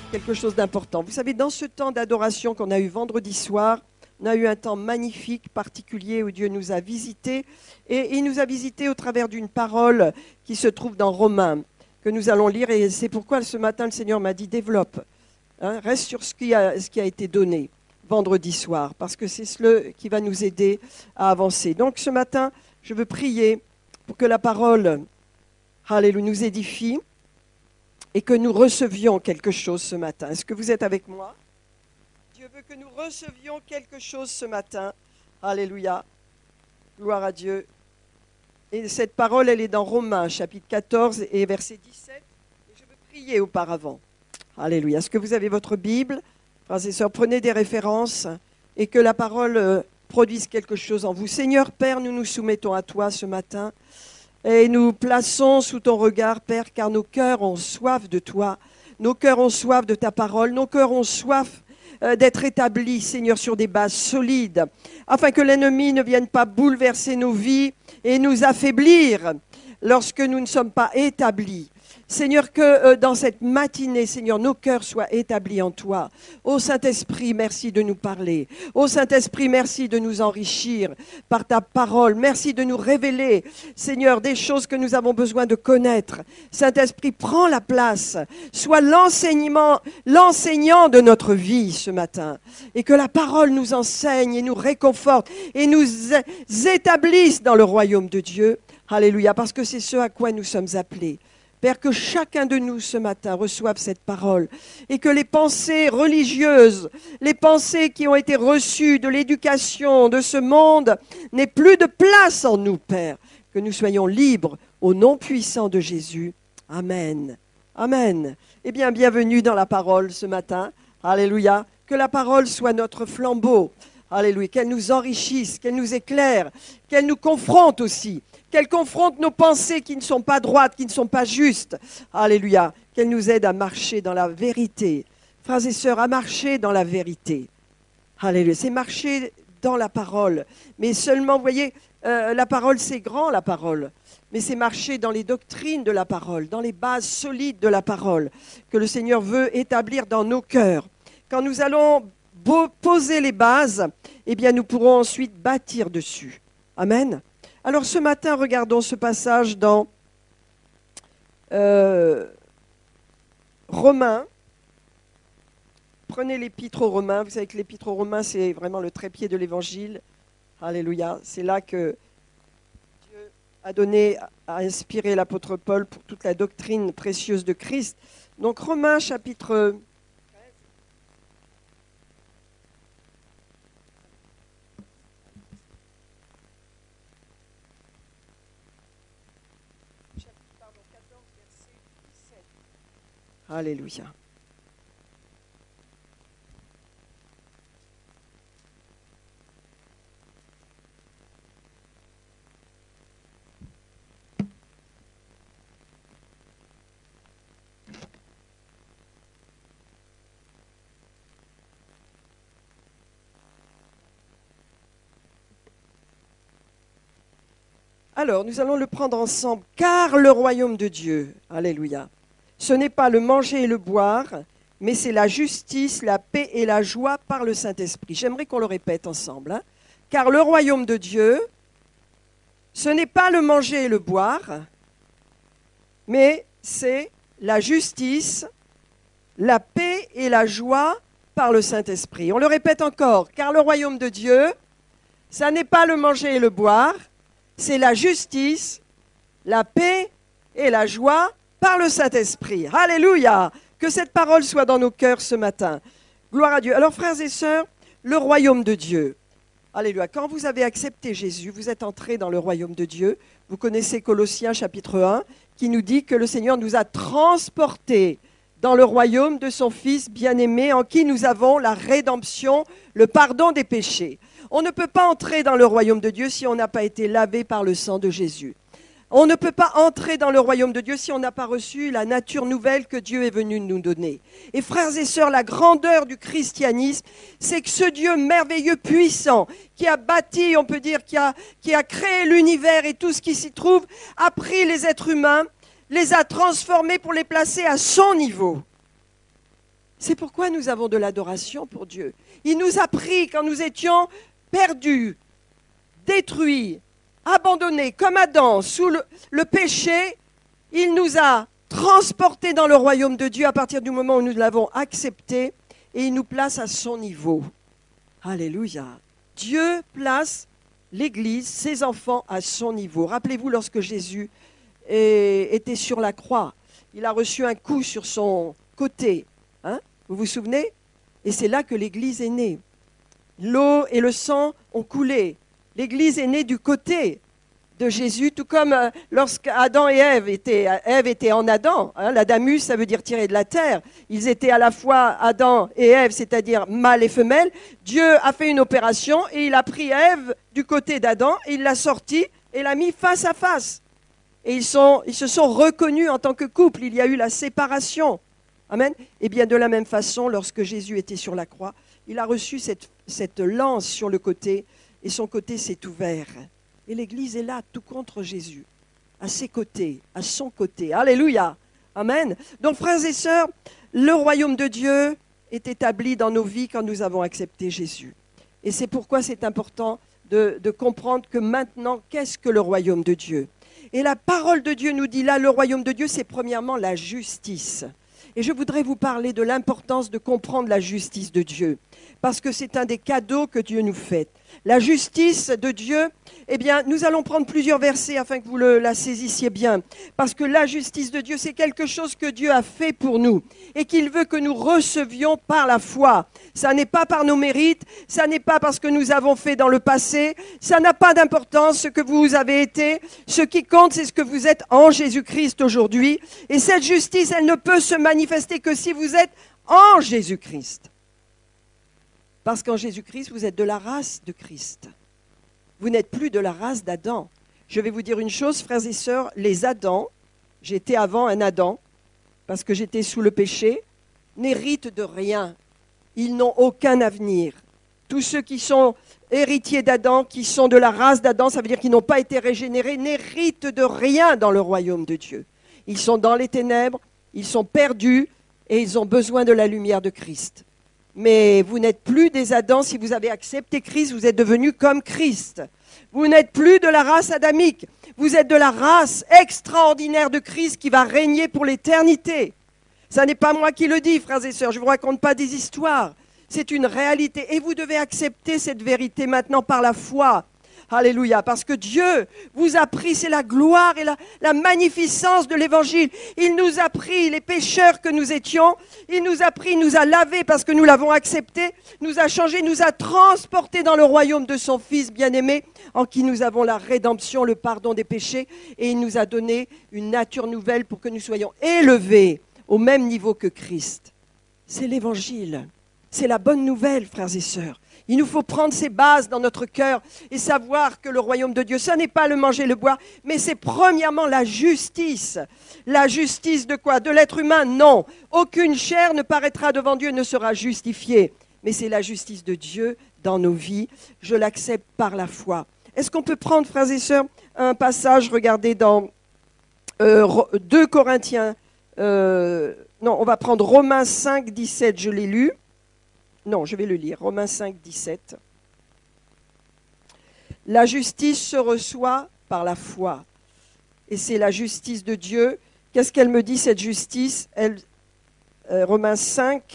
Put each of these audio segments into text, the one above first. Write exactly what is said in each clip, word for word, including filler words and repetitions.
quelque chose d'important. Vous savez, dans ce temps d'adoration qu'on a eu vendredi soir, on a eu un temps magnifique, particulier, où Dieu nous a visités. Et il nous a visités au travers d'une parole qui se trouve dans Romains, que nous allons lire. Et c'est pourquoi ce matin, le Seigneur m'a dit, développe. Hein, reste sur ce qui, a, ce qui a été donné vendredi soir, parce que c'est ce qui va nous aider à avancer. Donc ce matin, je veux prier pour que la parole, alléluia, nous édifie et que nous recevions quelque chose ce matin. Est-ce que vous êtes avec moi? Dieu veut que nous recevions quelque chose ce matin. Alléluia. Gloire à Dieu. Et cette parole, elle est dans Romains, chapitre quatorze et verset dix-sept. Et je veux prier auparavant. Alléluia. Est-ce que vous avez votre Bible? Frères et sœurs, prenez des références et que la parole produise quelque chose en vous. Seigneur Père, nous nous soumettons à toi ce matin et nous plaçons sous ton regard, Père, car nos cœurs ont soif de toi. Nos cœurs ont soif de ta parole. Nos cœurs ont soif d'être établis, Seigneur, sur des bases solides, afin que l'ennemi ne vienne pas bouleverser nos vies et nous affaiblir lorsque nous ne sommes pas établis. Seigneur, que euh, dans cette matinée, Seigneur, nos cœurs soient établis en toi. Ô Saint-Esprit, merci de nous parler. Ô Saint-Esprit, merci de nous enrichir par ta parole. Merci de nous révéler, Seigneur, des choses que nous avons besoin de connaître. Saint-Esprit, prends la place. Sois l'enseignement, l'enseignant de notre vie ce matin. Et que la parole nous enseigne et nous réconforte et nous établisse dans le royaume de Dieu. Alléluia, parce que c'est ce à quoi nous sommes appelés. Père, que chacun de nous ce matin reçoive cette parole et que les pensées religieuses, les pensées qui ont été reçues de l'éducation de ce monde n'aient plus de place en nous, Père. Que nous soyons libres au nom puissant de Jésus. Amen. Amen. Eh bien, bienvenue dans la parole ce matin. Alléluia. Que la parole soit notre flambeau. Alléluia. Qu'elle nous enrichisse, qu'elle nous éclaire, qu'elle nous confronte aussi. Qu'elle confronte nos pensées qui ne sont pas droites, qui ne sont pas justes. Alléluia. Qu'elle nous aide à marcher dans la vérité. Frères et sœurs, à marcher dans la vérité. Alléluia. C'est marcher dans la parole. Mais seulement, vous voyez, euh, la parole, c'est grand, la parole. Mais c'est marcher dans les doctrines de la parole, dans les bases solides de la parole, que le Seigneur veut établir dans nos cœurs. Quand nous allons poser les bases, eh bien, nous pourrons ensuite bâtir dessus. Amen. Alors ce matin, regardons ce passage dans euh, Romains. Prenez l'épître aux Romains. Vous savez que l'épître aux Romains, c'est vraiment le trépied de l'Évangile. Alléluia. C'est là que Dieu a donné, a inspiré l'apôtre Paul pour toute la doctrine précieuse de Christ. Donc Romains chapitre Alléluia. Alors, nous allons le prendre ensemble, car le royaume de Dieu, alléluia, ce n'est pas le manger et le boire, mais c'est la justice, la paix et la joie par le Saint-Esprit. J'aimerais qu'on le répète ensemble. Hein. Car le royaume de Dieu, ce n'est pas le manger et le boire, mais c'est la justice, la paix et la joie par le Saint-Esprit. On le répète encore. Car le royaume de Dieu, ça n'est pas le manger et le boire, c'est la justice, la paix et la joie par le Saint-Esprit. Alléluia! Que cette parole soit dans nos cœurs ce matin. Gloire à Dieu. Alors, frères et sœurs, le royaume de Dieu. Alléluia. Quand vous avez accepté Jésus, vous êtes entrés dans le royaume de Dieu. Vous connaissez Colossiens chapitre un, qui nous dit que le Seigneur nous a transportés dans le royaume de son Fils bien-aimé, en qui nous avons la rédemption, le pardon des péchés. On ne peut pas entrer dans le royaume de Dieu si on n'a pas été lavé par le sang de Jésus. On ne peut pas entrer dans le royaume de Dieu si on n'a pas reçu la nature nouvelle que Dieu est venu nous donner. Et frères et sœurs, la grandeur du christianisme, c'est que ce Dieu merveilleux, puissant, qui a bâti, on peut dire, qui a, qui a créé l'univers et tout ce qui s'y trouve, a pris les êtres humains, les a transformés pour les placer à son niveau. C'est pourquoi nous avons de l'adoration pour Dieu. Il nous a pris quand nous étions perdus, détruits, abandonnés, comme Adam, sous le, le péché. Il nous a transportés dans le royaume de Dieu à partir du moment où nous l'avons accepté et il nous place à son niveau. Alléluia. Dieu place l'Église, ses enfants, à son niveau. Rappelez-vous, lorsque Jésus est, était sur la croix, il a reçu un coup sur son côté. Hein? Vous vous souvenez? Et c'est là que l'Église est née. L'eau et le sang ont coulé. L'Église est née du côté de Jésus, tout comme euh, lorsqu'Adam et Ève étaient, Ève était en Adam. Hein, l'Adamus, ça veut dire tirer de la terre. Ils étaient à la fois Adam et Ève, c'est-à-dire mâle et femelle. Dieu a fait une opération et il a pris Ève du côté d'Adam et il l'a sortie et l'a mis face à face. Et ils, sont, ils se sont reconnus en tant que couple. Il y a eu la séparation. Amen. Et bien de la même façon, lorsque Jésus était sur la croix, il a reçu cette, cette lance sur le côté et son côté s'est ouvert. Et l'Église est là, tout contre Jésus, à ses côtés, à son côté. Alléluia. Amen. Donc, frères et sœurs, le royaume de Dieu est établi dans nos vies quand nous avons accepté Jésus. Et c'est pourquoi c'est important de, de comprendre que maintenant, qu'est-ce que le royaume de Dieu? Et la parole de Dieu nous dit là, le royaume de Dieu, c'est premièrement la justice. Et je voudrais vous parler de l'importance de comprendre la justice de Dieu, parce que c'est un des cadeaux que Dieu nous fait. La justice de Dieu, eh bien, nous allons prendre plusieurs versets afin que vous le, la saisissiez bien, parce que la justice de Dieu, c'est quelque chose que Dieu a fait pour nous et qu'il veut que nous recevions par la foi. Ça n'est pas par nos mérites, ça n'est pas parce que nous avons fait dans le passé, ça n'a pas d'importance ce que vous avez été. Ce qui compte, c'est ce que vous êtes en Jésus-Christ aujourd'hui. Et cette justice, elle ne peut se manifester que si vous êtes en Jésus-Christ. Parce qu'en Jésus-Christ, vous êtes de la race de Christ. Vous n'êtes plus de la race d'Adam. Je vais vous dire une chose, frères et sœurs, les Adams, j'étais avant un Adam, parce que j'étais sous le péché, n'héritent de rien. Ils n'ont aucun avenir. Tous ceux qui sont héritiers d'Adam, qui sont de la race d'Adam, ça veut dire qu'ils n'ont pas été régénérés, n'héritent de rien dans le royaume de Dieu. Ils sont dans les ténèbres, ils sont perdus et ils ont besoin de la lumière de Christ. Mais vous n'êtes plus des Adams, si vous avez accepté Christ, vous êtes devenus comme Christ. Vous n'êtes plus de la race adamique, vous êtes de la race extraordinaire de Christ qui va régner pour l'éternité. Ça n'est pas moi qui le dis, frères et sœurs, je ne vous raconte pas des histoires. C'est une réalité et vous devez accepter cette vérité maintenant par la foi. Alléluia, parce que Dieu vous a pris, c'est la gloire et la, la magnificence de l'Évangile. Il nous a pris, les pécheurs que nous étions, il nous a pris, nous a lavés parce que nous l'avons accepté, nous a changés, nous a transportés dans le royaume de son Fils bien-aimé, en qui nous avons la rédemption, le pardon des péchés, et il nous a donné une nature nouvelle pour que nous soyons élevés au même niveau que Christ. C'est l'Évangile, c'est la bonne nouvelle, frères et sœurs. Il nous faut prendre ces bases dans notre cœur et savoir que le royaume de Dieu, ce n'est pas le manger, le boire, mais c'est premièrement la justice. La justice de quoi? De l'être humain? Non. Aucune chair ne paraîtra devant Dieu et ne sera justifiée. Mais c'est la justice de Dieu dans nos vies. Je l'accepte par la foi. Est-ce qu'on peut prendre, frères et sœurs, un passage, regardez dans euh, deux Corinthiens, euh, non, on va prendre Romains cinq, dix-sept, je l'ai lu. Non, je vais le lire. Romains cinq, dix-sept. La justice se reçoit par la foi. Et c'est la justice de Dieu. Qu'est-ce qu'elle me dit, cette justice? Elle, euh, Romains cinq,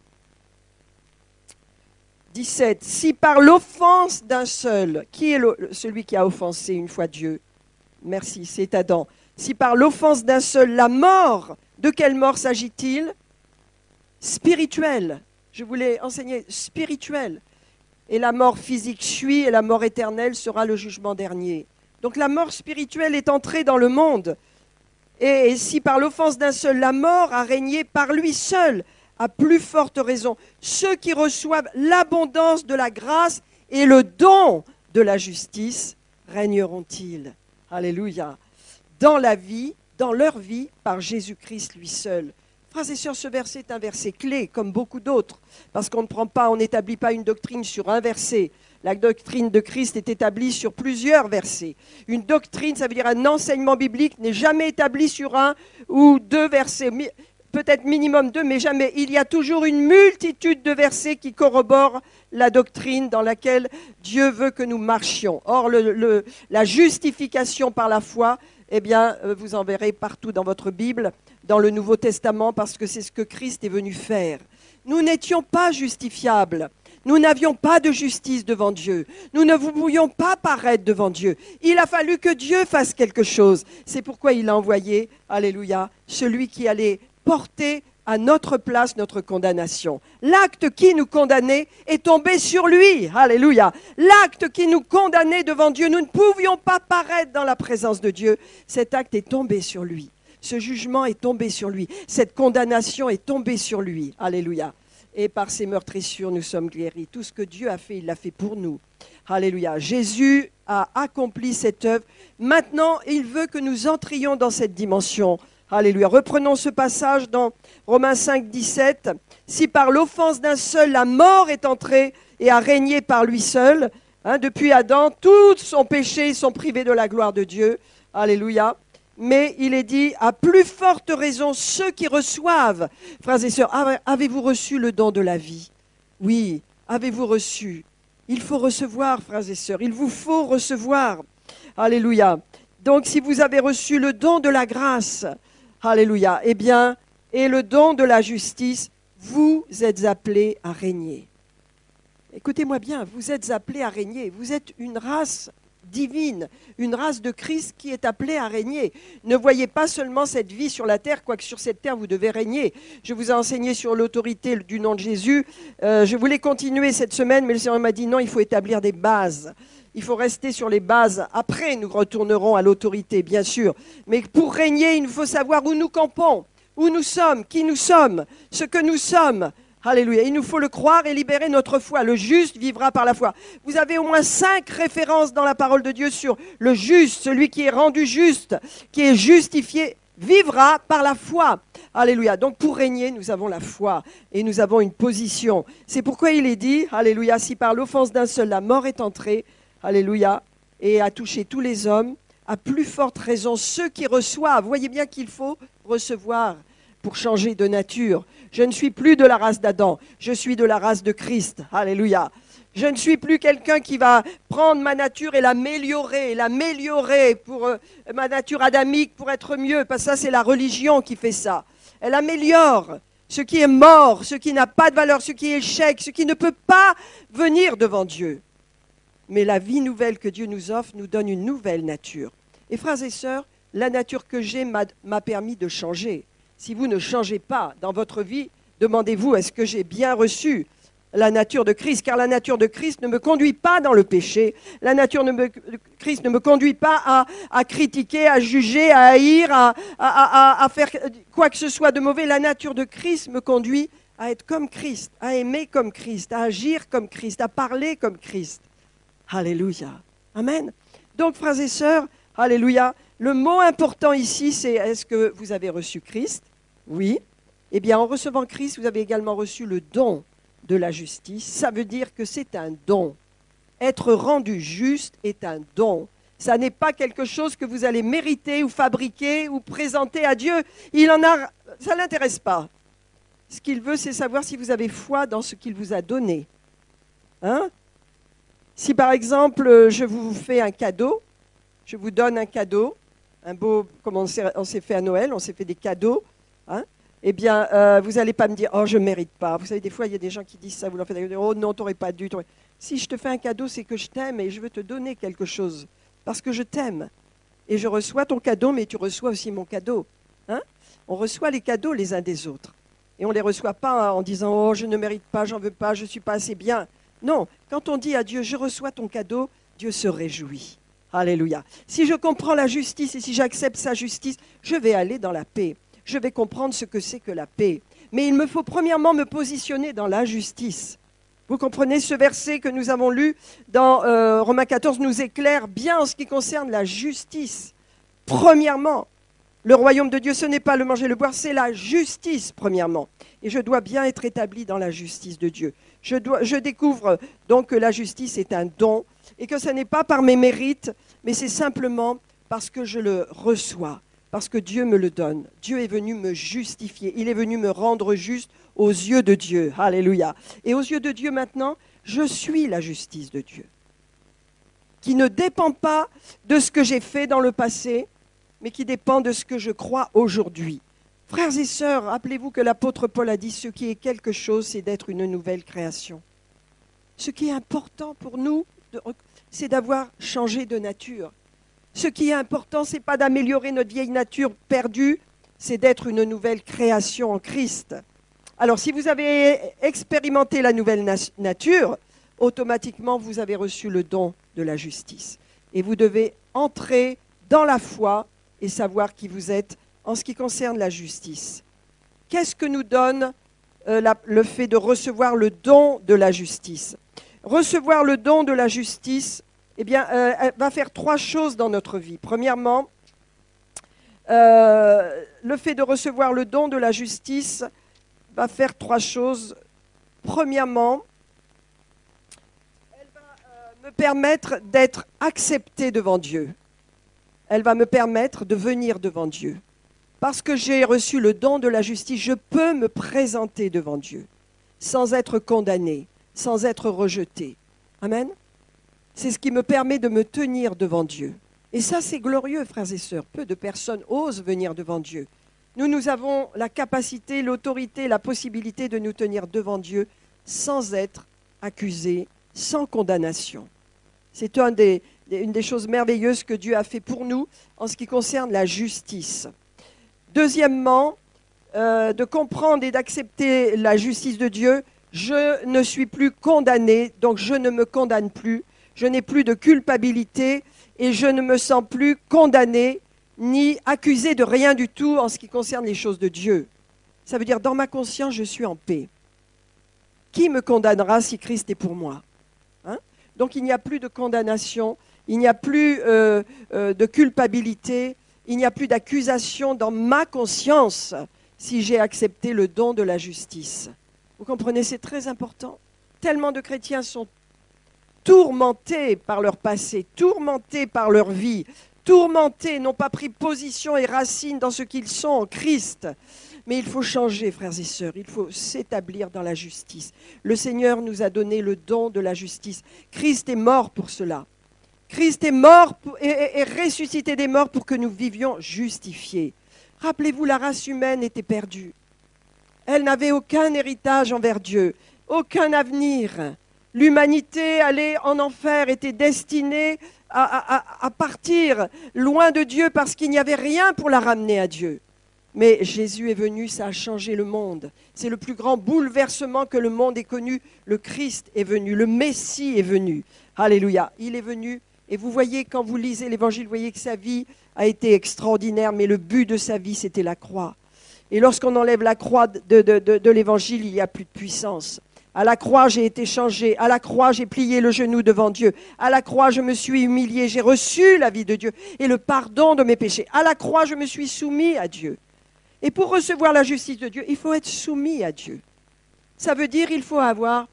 dix-sept. Si par l'offense d'un seul, qui est le, celui qui a offensé une fois Dieu? Merci, c'est Adam. Si par l'offense d'un seul, la mort, de quelle mort s'agit-il? Spirituelle. Je voulais enseigner spirituel. Et la mort physique suit et la mort éternelle sera le jugement dernier. Donc la mort spirituelle est entrée dans le monde. Et, et si par l'offense d'un seul, la mort a régné par lui seul, à plus forte raison, ceux qui reçoivent l'abondance de la grâce et le don de la justice régneront-ils? Alléluia. Dans la vie, dans leur vie, par Jésus-Christ lui seul. Frères et sœurs, ce verset est un verset clé, comme beaucoup d'autres, parce qu'on ne prend pas, on n'établit pas une doctrine sur un verset. La doctrine de Christ est établie sur plusieurs versets. Une doctrine, ça veut dire un enseignement biblique, n'est jamais établi sur un ou deux versets. peut-être minimum deux, mais jamais. Il y a toujours une multitude de versets qui corroborent la doctrine dans laquelle Dieu veut que nous marchions. Or, le, le, la justification par la foi, eh bien, vous en verrez partout dans votre Bible, dans le Nouveau Testament, parce que c'est ce que Christ est venu faire. Nous n'étions pas justifiables. Nous n'avions pas de justice devant Dieu. Nous ne pouvions pas paraître devant Dieu. Il a fallu que Dieu fasse quelque chose. C'est pourquoi il a envoyé, alléluia, celui qui allait porter à notre place notre condamnation. L'acte qui nous condamnait est tombé sur lui. Alléluia. L'acte qui nous condamnait devant Dieu, nous ne pouvions pas paraître dans la présence de Dieu. Cet acte est tombé sur lui. Ce jugement est tombé sur lui. Cette condamnation est tombée sur lui. Alléluia. Et par ses meurtrissures, nous sommes guéris. Tout ce que Dieu a fait, il l'a fait pour nous. Alléluia. Jésus a accompli cette œuvre. Maintenant, il veut que nous entrions dans cette dimension. Alléluia. Reprenons ce passage dans Romains cinq, dix-sept. Si par l'offense d'un seul, la mort est entrée et a régné par lui seul, hein, depuis Adam, tous sont péchés, ils sont privés de la gloire de Dieu. Alléluia. Mais il est dit, à plus forte raison, ceux qui reçoivent, frères et sœurs, avez-vous reçu le don de la vie? Oui, avez-vous reçu? Il faut recevoir, frères et sœurs, il vous faut recevoir. Alléluia. Donc, si vous avez reçu le don de la grâce, alléluia, eh bien, et le don de la justice, vous êtes appelés à régner. Écoutez-moi bien, vous êtes appelés à régner, vous êtes une race divine, une race de Christ qui est appelée à régner. Ne voyez pas seulement cette vie sur la terre, quoique sur cette terre vous devez régner. Je vous ai enseigné sur l'autorité du nom de Jésus. Euh, je voulais continuer cette semaine, mais le Seigneur m'a dit non, il faut établir des bases. Il faut rester sur les bases. Après, nous retournerons à l'autorité, bien sûr. Mais pour régner, il faut savoir où nous campons, où nous sommes, qui nous sommes, ce que nous sommes. Alléluia. Il nous faut le croire et libérer notre foi. Le juste vivra par la foi. Vous avez au moins cinq références dans la parole de Dieu sur le juste, celui qui est rendu juste, qui est justifié, vivra par la foi. Alléluia. Donc pour régner, nous avons la foi et nous avons une position. C'est pourquoi il est dit, alléluia, si par l'offense d'un seul la mort est entrée, alléluia, et a touché tous les hommes, à plus forte raison ceux qui reçoivent. Voyez bien qu'il faut recevoir pour changer de nature. Je ne suis plus de la race d'Adam, je suis de la race de Christ. Alléluia. Je ne suis plus quelqu'un qui va prendre ma nature et l'améliorer, l'améliorer pour euh, ma nature adamique pour être mieux, parce que ça c'est la religion qui fait ça. Elle améliore ce qui est mort, ce qui n'a pas de valeur, ce qui est échec, ce qui ne peut pas venir devant Dieu. Mais la vie nouvelle que Dieu nous offre nous donne une nouvelle nature. Et frères et sœurs, la nature que j'ai m'a, m'a permis de changer. Si vous ne changez pas dans votre vie, demandez-vous, est-ce que j'ai bien reçu la nature de Christ? Car la nature de Christ ne me conduit pas dans le péché. La nature de Christ ne me conduit pas à, à critiquer, à juger, à haïr, à, à, à, à faire quoi que ce soit de mauvais. La nature de Christ me conduit à être comme Christ, à aimer comme Christ, à agir comme Christ, à parler comme Christ. Alléluia. Amen. Donc, frères et sœurs, alléluia. Le mot important ici, c'est est-ce que vous avez reçu Christ? Oui. Eh bien, en recevant Christ, vous avez également reçu le don de la justice. Ça veut dire que c'est un don. Être rendu juste est un don. Ça n'est pas quelque chose que vous allez mériter ou fabriquer ou présenter à Dieu. Il en a, ça ne l'intéresse pas. Ce qu'il veut, c'est savoir si vous avez foi dans ce qu'il vous a donné. Hein? Si par exemple, je vous fais un cadeau, je vous donne un cadeau, un beau, comme on s'est, on s'est fait à Noël, on s'est fait des cadeaux, hein, eh bien, euh, vous n'allez pas me dire, oh, je ne mérite pas. Vous savez, des fois, il y a des gens qui disent ça, vous leur faites un cadeau, oh non, tu n'aurais pas dû. T'aurais... Si je te fais un cadeau, c'est que je t'aime et je veux te donner quelque chose, parce que je t'aime. Et je reçois ton cadeau, mais tu reçois aussi mon cadeau. Hein? On reçoit les cadeaux les uns des autres. Et on ne les reçoit pas en disant, oh, je ne mérite pas, j'en veux pas, je ne suis pas assez bien. Non, quand on dit à Dieu, je reçois ton cadeau, Dieu se réjouit. Alléluia. Si je comprends la justice et si j'accepte sa justice, je vais aller dans la paix. Je vais comprendre ce que c'est que la paix. Mais il me faut premièrement me positionner dans la justice. Vous comprenez, ce verset que nous avons lu dans euh, Romains quatorze nous éclaire bien en ce qui concerne la justice. Premièrement, le royaume de Dieu, ce n'est pas le manger et le boire, c'est la justice, premièrement. Et je dois bien être établi dans la justice de Dieu. Je, dois, je découvre donc que la justice est un don et que ce n'est pas par mes mérites, mais c'est simplement parce que je le reçois. parce que Dieu me le donne. Dieu est venu me justifier. Il est venu me rendre juste aux yeux de Dieu. Alléluia. Et aux yeux de Dieu maintenant, je suis la justice de Dieu, qui ne dépend pas de ce que j'ai fait dans le passé, mais qui dépend de ce que je crois aujourd'hui. Frères et sœurs, rappelez-vous que l'apôtre Paul a dit, ce qui est quelque chose, c'est d'être une nouvelle création. Ce qui est important pour nous, c'est d'avoir changé de nature. Ce qui est important, ce n'est pas d'améliorer notre vieille nature perdue, c'est d'être une nouvelle création en Christ. Alors, si vous avez expérimenté la nouvelle na- nature, automatiquement, vous avez reçu le don de la justice. Et vous devez entrer dans la foi et savoir qui vous êtes en ce qui concerne la justice. Qu'est-ce que nous donne euh, la, le fait de recevoir le don de la justice? Recevoir le don de la justice, eh bien, euh, elle va faire trois choses dans notre vie. Premièrement, euh, le fait de recevoir le don de la justice va faire trois choses. Premièrement, elle va euh, me permettre d'être accepté devant Dieu. Elle va me permettre de venir devant Dieu. Parce que j'ai reçu le don de la justice, je peux me présenter devant Dieu sans être condamné, sans être rejeté. Amen. C'est ce qui me permet de me tenir devant Dieu. Et ça, c'est glorieux, frères et sœurs. Peu de personnes osent venir devant Dieu. Nous, nous avons la capacité, l'autorité, la possibilité de nous tenir devant Dieu sans être accusés, sans condamnation. C'est un des, une des choses merveilleuses que Dieu a fait pour nous en ce qui concerne la justice. Deuxièmement, euh, de comprendre et d'accepter la justice de Dieu, je ne suis plus condamné, donc je ne me condamne plus, je n'ai plus de culpabilité et je ne me sens plus condamné ni accusé de rien du tout en ce qui concerne les choses de Dieu. Ça veut dire, dans ma conscience, je suis en paix. Qui me condamnera si Christ est pour moi? Hein? Donc il n'y a plus de condamnation, il n'y a plus euh, euh, de culpabilité, il n'y a plus d'accusation dans ma conscience si j'ai accepté le don de la justice. Vous comprenez, c'est très important. Tellement de chrétiens sont tourmentés par leur passé, tourmentés par leur vie, tourmentés, n'ont pas pris position et racine dans ce qu'ils sont en Christ. Mais il faut changer, frères et sœurs, il faut s'établir dans la justice. Le Seigneur nous a donné le don de la justice. Christ est mort pour cela. Christ est mort et, et, et ressuscité des morts pour que nous vivions justifiés. Rappelez-vous, la race humaine était perdue. Elle n'avait aucun héritage envers Dieu, aucun avenir. L'humanité allait en enfer, était destinée à, à, à partir loin de Dieu parce qu'il n'y avait rien pour la ramener à Dieu. Mais Jésus est venu, ça a changé le monde. C'est le plus grand bouleversement que le monde ait connu. Le Christ est venu, le Messie est venu. Alléluia, il est venu. Et vous voyez, quand vous lisez l'Évangile, vous voyez que sa vie a été extraordinaire, mais le but de sa vie, c'était la croix. Et lorsqu'on enlève la croix de, de, de, de l'Évangile, il n'y a plus de puissance. À la croix, j'ai été changé. À la croix, j'ai plié le genou devant Dieu. À la croix, je me suis humilié. J'ai reçu la vie de Dieu et le pardon de mes péchés. À la croix, je me suis soumis à Dieu. Et pour recevoir la justice de Dieu, il faut être soumis à Dieu. Ça veut dire qu'il faut avoir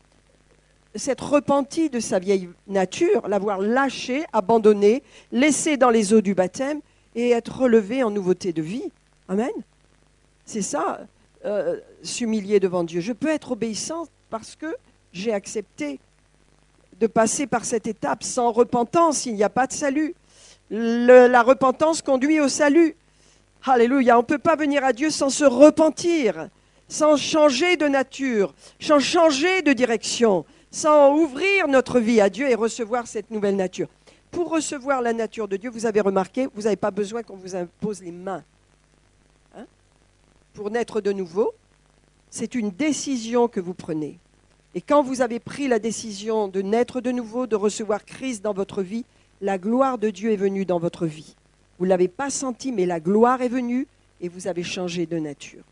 s'être repenti de sa vieille nature, l'avoir lâché, abandonné, laissé dans les eaux du baptême et être relevé en nouveauté de vie. Amen. C'est ça, euh, s'humilier devant Dieu. Je peux être obéissante parce que j'ai accepté de passer par cette étape. Sans repentance, il n'y a pas de salut. Le, la repentance conduit au salut. Alléluia. On ne peut pas venir à Dieu sans se repentir, sans changer de nature, sans changer de direction, sans ouvrir notre vie à Dieu et recevoir cette nouvelle nature. Pour recevoir la nature de Dieu, vous avez remarqué, vous n'avez pas besoin qu'on vous impose les mains. Hein? Pour naître de nouveau, c'est une décision que vous prenez. Et quand vous avez pris la décision de naître de nouveau, de recevoir Christ dans votre vie, la gloire de Dieu est venue dans votre vie. Vous ne l'avez pas senti, mais la gloire est venue et vous avez changé de nature.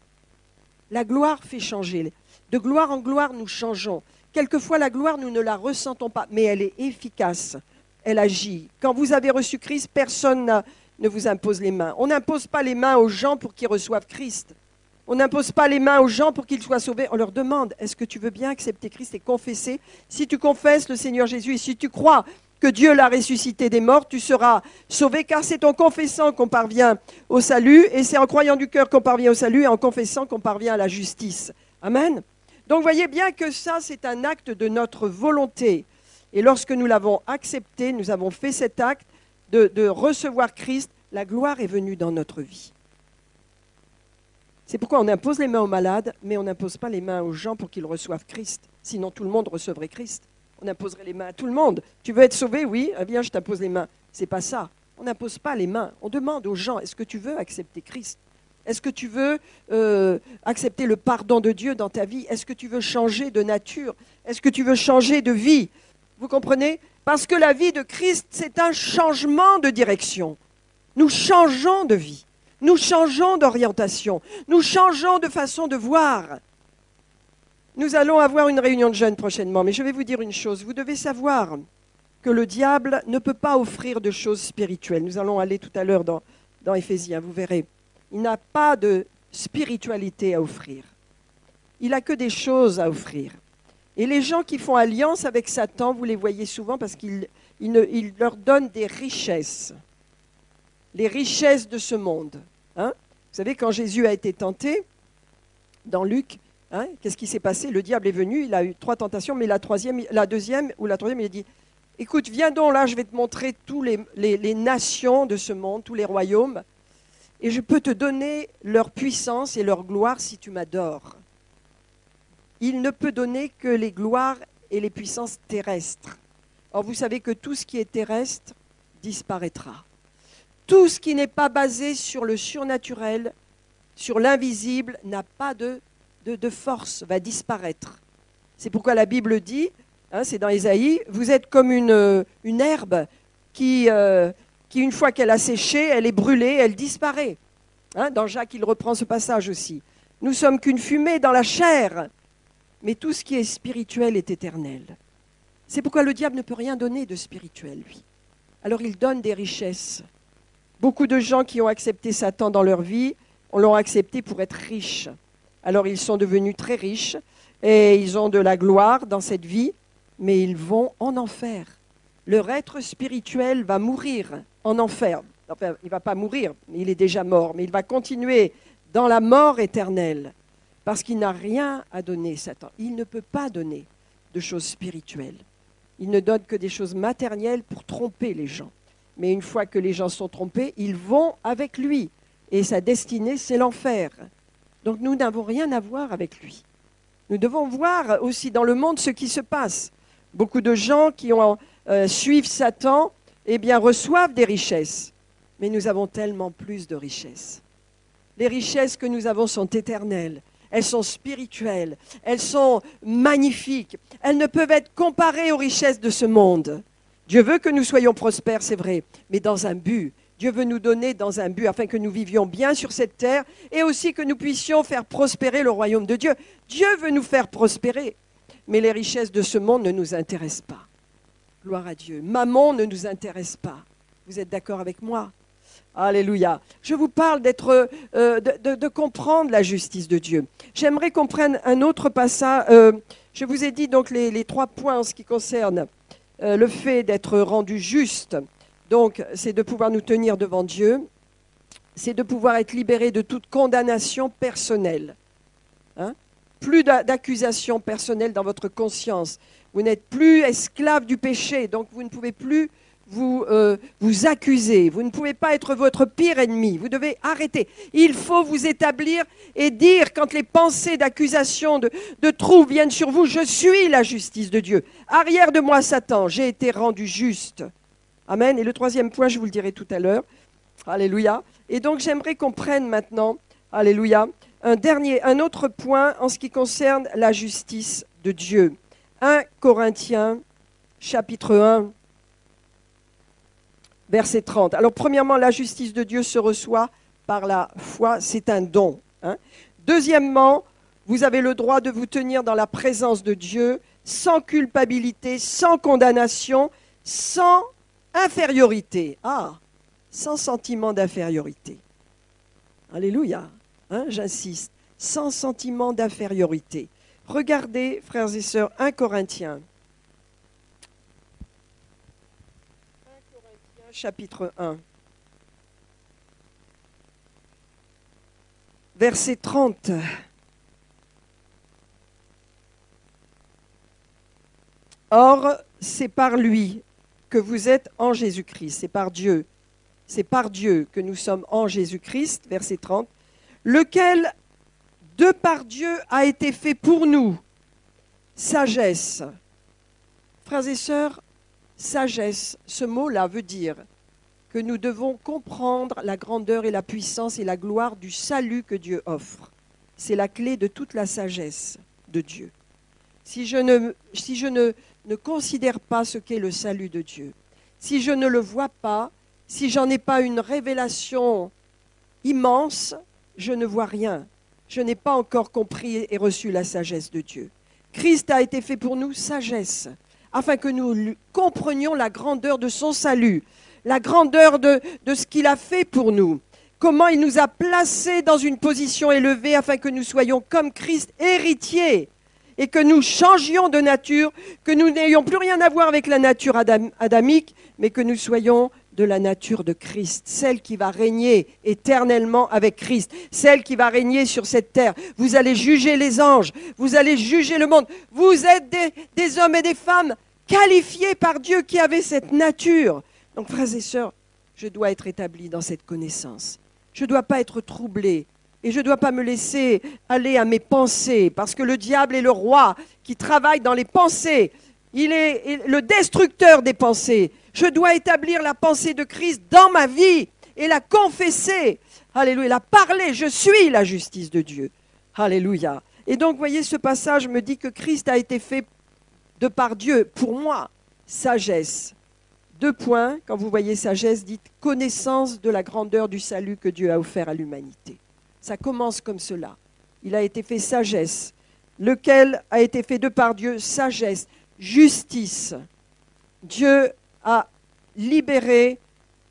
La gloire fait changer. De gloire en gloire, nous changeons. Quelquefois, la gloire, nous ne la ressentons pas, mais elle est efficace. Elle agit. Quand vous avez reçu Christ, personne ne vous impose les mains. On n'impose pas les mains aux gens pour qu'ils reçoivent Christ. On n'impose pas les mains aux gens pour qu'ils soient sauvés. On leur demande, est-ce que tu veux bien accepter Christ et confesser? Si tu confesses le Seigneur Jésus et si tu crois que Dieu l'a ressuscité des morts, tu seras sauvé, car c'est en confessant qu'on parvient au salut, et c'est en croyant du cœur qu'on parvient au salut, et en confessant qu'on parvient à la justice. Amen. Donc voyez bien que ça, c'est un acte de notre volonté. Et lorsque nous l'avons accepté, nous avons fait cet acte de, de recevoir Christ, la gloire est venue dans notre vie. C'est pourquoi on impose les mains aux malades, mais on n'impose pas les mains aux gens pour qu'ils reçoivent Christ. Sinon, tout le monde recevrait Christ. On imposerait les mains à tout le monde. Tu veux être sauvé? Oui, eh bien, je t'impose les mains. C'est pas ça. On n'impose pas les mains. On demande aux gens, est-ce que tu veux accepter Christ? Est-ce que tu veux euh, accepter le pardon de Dieu dans ta vie? Est-ce que tu veux changer de nature? Est-ce que tu veux changer de vie? Vous comprenez? Parce que la vie de Christ, c'est un changement de direction. Nous changeons de vie. Nous changeons d'orientation. Nous changeons de façon de voir. Nous allons avoir une réunion de jeunes prochainement, mais je vais vous dire une chose. Vous devez savoir que le diable ne peut pas offrir de choses spirituelles. Nous allons aller tout à l'heure dans, dans Éphésiens, vous verrez. Il n'a pas de spiritualité à offrir. Il n'a que des choses à offrir. Et les gens qui font alliance avec Satan, vous les voyez souvent parce qu'il il ne, il leur donne des richesses. Les richesses de ce monde. Hein? Vous savez, quand Jésus a été tenté, dans Luc, hein, qu'est-ce qui s'est passé? Le diable est venu, il a eu trois tentations, mais la, troisième, la deuxième ou la troisième, il a dit, écoute, viens donc là, je vais te montrer tous les, les, les nations de ce monde, tous les royaumes, et je peux te donner leur puissance et leur gloire si tu m'adores. Il ne peut donner que les gloires et les puissances terrestres. Or, vous savez que tout ce qui est terrestre disparaîtra. Tout ce qui n'est pas basé sur le surnaturel, sur l'invisible, n'a pas de, de, de force, va disparaître. C'est pourquoi la Bible dit, hein, c'est dans Ésaïe, vous êtes comme une, une herbe qui, euh, qui, une fois qu'elle a séché, elle est brûlée, elle disparaît. Hein, dans Jacques, il reprend ce passage aussi. Nous sommes qu'une fumée dans la chair, mais tout ce qui est spirituel est éternel. C'est pourquoi le diable ne peut rien donner de spirituel, lui. Alors il donne des richesses. Beaucoup de gens qui ont accepté Satan dans leur vie, on l'ont accepté pour être riches. Alors ils sont devenus très riches et ils ont de la gloire dans cette vie, mais ils vont en enfer. Leur être spirituel va mourir en enfer. Enfin, il ne va pas mourir, il est déjà mort, mais il va continuer dans la mort éternelle parce qu'il n'a rien à donner, Satan. Il ne peut pas donner de choses spirituelles. Il ne donne que des choses matérielles pour tromper les gens. Mais une fois que les gens sont trompés, ils vont avec lui. Et sa destinée, c'est l'enfer. Donc nous n'avons rien à voir avec lui. Nous devons voir aussi dans le monde ce qui se passe. Beaucoup de gens qui ont, euh, suivent Satan, eh bien, reçoivent des richesses. Mais nous avons tellement plus de richesses. Les richesses que nous avons sont éternelles. Elles sont spirituelles. Elles sont magnifiques. Elles ne peuvent être comparées aux richesses de ce monde. Dieu veut que nous soyons prospères, c'est vrai, mais dans un but. Dieu veut nous donner dans un but afin que nous vivions bien sur cette terre et aussi que nous puissions faire prospérer le royaume de Dieu. Dieu veut nous faire prospérer, mais les richesses de ce monde ne nous intéressent pas. Gloire à Dieu. Mammon ne nous intéresse pas. Vous êtes d'accord avec moi? Alléluia. Je vous parle d'être, euh, de, de, de comprendre la justice de Dieu. J'aimerais qu'on prenne un autre passage. Euh, je vous ai dit donc les, les trois points en ce qui concerne Euh, le fait d'être rendu juste, donc c'est de pouvoir nous tenir devant Dieu, c'est de pouvoir être libéré de toute condamnation personnelle. Hein? Plus d'accusation personnelle dans votre conscience. Vous n'êtes plus esclave du péché, donc vous ne pouvez plus vous, euh, vous accuser. Vous ne pouvez pas être votre pire ennemi. Vous devez arrêter. Il faut vous établir et dire quand les pensées d'accusation, de, de trouble viennent sur vous, je suis la justice de Dieu. Arrière de moi, Satan, j'ai été rendu juste. Amen. Et le troisième point, je vous le dirai tout à l'heure. Alléluia. Et donc, j'aimerais qu'on prenne maintenant, alléluia, un dernier, un autre point en ce qui concerne la justice de Dieu. un Corinthiens, chapitre un, verset trente. Alors, premièrement, la justice de Dieu se reçoit par la foi, c'est un don. Hein. Deuxièmement, vous avez le droit de vous tenir dans la présence de Dieu, sans culpabilité, sans condamnation, sans infériorité. Ah, sans sentiment d'infériorité. Alléluia, hein, j'insiste, sans sentiment d'infériorité. Regardez, frères et sœurs, un Corinthiens. chapitre un. Verset trente. Or, c'est par lui que vous êtes en Jésus-Christ, c'est par Dieu. C'est par Dieu que nous sommes en Jésus-Christ, verset trente, lequel, de par Dieu, a été fait pour nous sagesse. Frères et sœurs, sagesse, ce mot-là veut dire que nous devons comprendre la grandeur et la puissance et la gloire du salut que Dieu offre. C'est la clé de toute la sagesse de Dieu. Si je ne, si je ne, ne considère pas ce qu'est le salut de Dieu, si je ne le vois pas, si j'en ai pas une révélation immense, je ne vois rien. Je n'ai pas encore compris et reçu la sagesse de Dieu. Christ a été fait pour nous sagesse, afin que nous comprenions la grandeur de son salut, la grandeur de, de ce qu'il a fait pour nous, comment il nous a placés dans une position élevée afin que nous soyons comme Christ héritiers et que nous changions de nature, que nous n'ayons plus rien à voir avec la nature adam, adamique, mais que nous soyons de la nature de Christ, celle qui va régner éternellement avec Christ, celle qui va régner sur cette terre. Vous allez juger les anges, vous allez juger le monde. Vous êtes des, des hommes et des femmes qualifiés par Dieu qui avaient cette nature. Donc, frères et sœurs, je dois être établi dans cette connaissance. Je ne dois pas être troublé et je ne dois pas me laisser aller à mes pensées, parce que le diable est le roi qui travaille dans les pensées. Il est le destructeur des pensées. Je dois établir la pensée de Christ dans ma vie et la confesser. Alléluia, la parler. Je suis la justice de Dieu. Alléluia. Et donc, vous voyez, ce passage me dit que Christ a été fait de par Dieu, pour moi, sagesse. Deux points, quand vous voyez sagesse, dites connaissance de la grandeur du salut que Dieu a offert à l'humanité. Ça commence comme cela. Il a été fait sagesse, lequel a été fait de par Dieu, sagesse, justice. Dieu a libéré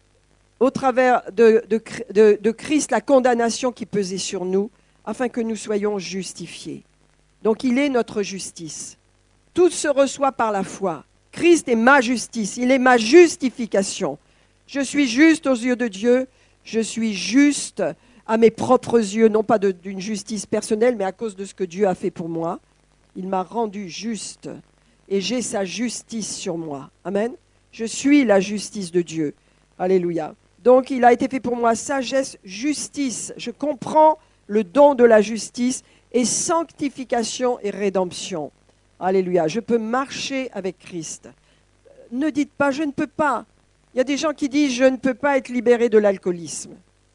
au travers de, de, de, de Christ la condamnation qui pesait sur nous, afin que nous soyons justifiés. Donc il est notre justice. Tout se reçoit par la foi. Christ est ma justice, il est ma justification. Je suis juste aux yeux de Dieu, je suis juste à mes propres yeux, non pas de, d'une justice personnelle, mais à cause de ce que Dieu a fait pour moi. Il m'a rendu juste et j'ai sa justice sur moi. Amen. Je suis la justice de Dieu. Alléluia. Donc il a été fait pour moi sagesse, justice. Je comprends le don de la justice et sanctification et rédemption. Alléluia. Je peux marcher avec Christ. Ne dites pas, je ne peux pas. Il y a des gens qui disent, je ne peux pas être libéré de l'alcoolisme.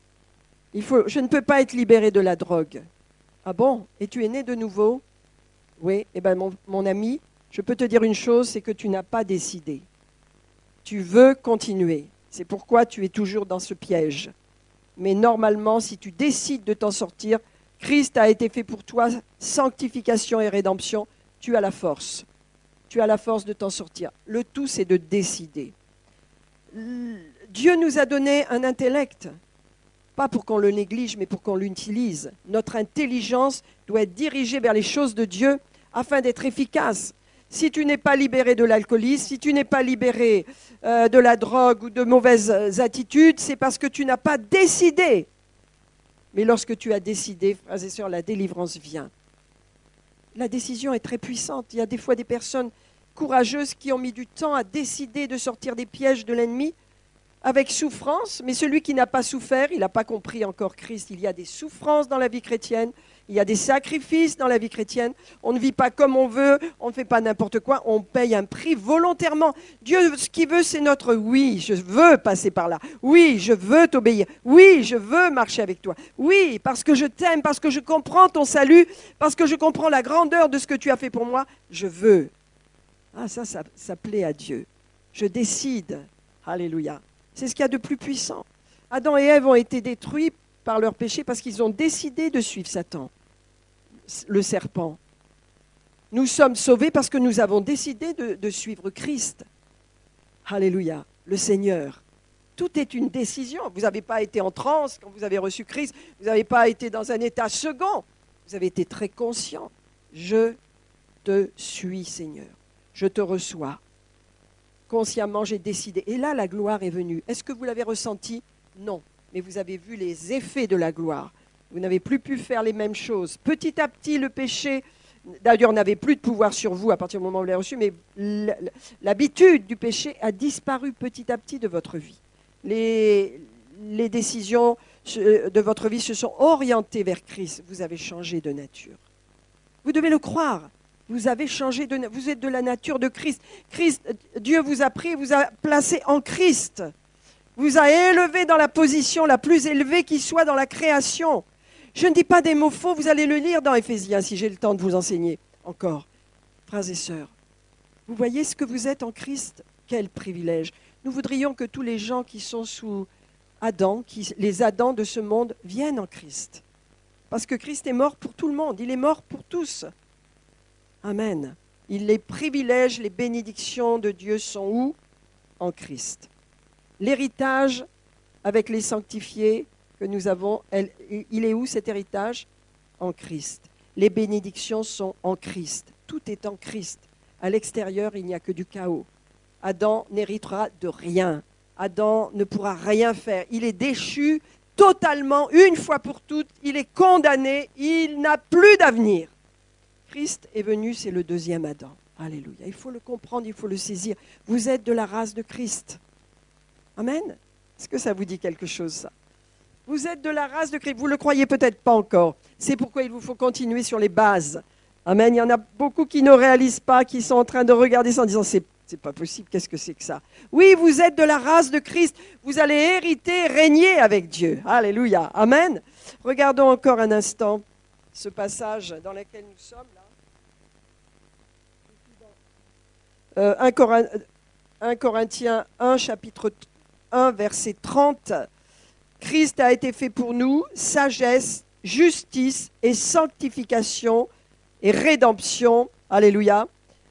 Il faut, je ne peux pas être libéré de la drogue. Ah bon? Et tu es né de nouveau? Oui. Eh bien, mon, mon ami, je peux te dire une chose, c'est que tu n'as pas décidé. Tu veux continuer. C'est pourquoi tu es toujours dans ce piège. Mais normalement, si tu décides de t'en sortir, Christ a été fait pour toi, sanctification et rédemption. Tu as la force. Tu as la force de t'en sortir. Le tout, c'est de décider. Dieu nous a donné un intellect, pas pour qu'on le néglige, mais pour qu'on l'utilise. Notre intelligence doit être dirigée vers les choses de Dieu afin d'être efficace. Si tu n'es pas libéré de l'alcoolisme, si tu n'es pas libéré euh, de la drogue ou de mauvaises attitudes, c'est parce que tu n'as pas décidé. Mais lorsque tu as décidé, frères et sœurs, la délivrance vient. La décision est très puissante. Il y a des fois des personnes courageuses qui ont mis du temps à décider de sortir des pièges de l'ennemi avec souffrance, mais celui qui n'a pas souffert, il n'a pas compris encore Christ. Il y a des souffrances dans la vie chrétienne, il y a des sacrifices dans la vie chrétienne. On ne vit pas comme on veut, on ne fait pas n'importe quoi, on paye un prix volontairement. Dieu, ce qu'il veut, c'est notre oui, je veux passer par là. Oui, je veux t'obéir. Oui, je veux marcher avec toi. Oui, parce que je t'aime, parce que je comprends ton salut, parce que je comprends la grandeur de ce que tu as fait pour moi, je veux. Ah, ça, ça, ça plaît à Dieu. Je décide. Alléluia. C'est ce qu'il y a de plus puissant. Adam et Ève ont été détruits par leur péché parce qu'ils ont décidé de suivre Satan, le serpent. Nous sommes sauvés parce que nous avons décidé de, de suivre Christ. Alléluia, le Seigneur. Tout est une décision. Vous n'avez pas été en transe quand vous avez reçu Christ. Vous n'avez pas été dans un état second. Vous avez été très conscient. Je te suis, Seigneur. Je te reçois. consciemment, j'ai décidé. Et là, la gloire est venue. Est-ce que vous l'avez ressenti? Non. Mais vous avez vu les effets de la gloire. Vous n'avez plus pu faire les mêmes choses. Petit à petit, le péché, d'ailleurs, n'avait plus de pouvoir sur vous à partir du moment où vous l'avez reçu, mais l'habitude du péché a disparu petit à petit de votre vie. Les, les décisions de votre vie se sont orientées vers Christ. Vous avez changé de nature. Vous devez le croire. Vous avez changé de nature. Vous êtes de la nature de Christ. Christ, Dieu vous a pris, vous a placé en Christ. Vous a élevé dans la position la plus élevée qui soit dans la création. Je ne dis pas des mots faux, vous allez le lire dans Éphésiens si j'ai le temps de vous enseigner encore. Frères et sœurs, vous voyez ce que vous êtes en Christ? Quel privilège. Nous voudrions que tous les gens qui sont sous Adam, qui, les Adams de ce monde, viennent en Christ. Parce que Christ est mort pour tout le monde, il est mort pour tous. Amen. Il, les privilèges, les bénédictions de Dieu sont où? En Christ. L'héritage avec les sanctifiés que nous avons, elle, il est où cet héritage? En Christ. Les bénédictions sont en Christ. Tout est en Christ. À l'extérieur, il n'y a que du chaos. Adam n'héritera de rien. Adam ne pourra rien faire. Il est déchu totalement, une fois pour toutes. Il est condamné. Il n'a plus d'avenir. Christ est venu, c'est le deuxième Adam. Alléluia. Il faut le comprendre, il faut le saisir. Vous êtes de la race de Christ. Amen. Est-ce que ça vous dit quelque chose, ça? Vous êtes de la race de Christ. Vous ne le croyez peut-être pas encore. C'est pourquoi il vous faut continuer sur les bases. Amen. Il y en a beaucoup qui ne réalisent pas, qui sont en train de regarder ça en disant c'est, c'est pas possible, qu'est-ce que c'est que ça? Oui, vous êtes de la race de Christ. Vous allez hériter, régner avec Dieu. Alléluia. Amen. Regardons encore un instant ce passage dans lequel nous sommes là. Euh, un Corinthiens un, chapitre un, verset trente. Christ a été fait pour nous sagesse, justice et sanctification et rédemption. Alléluia.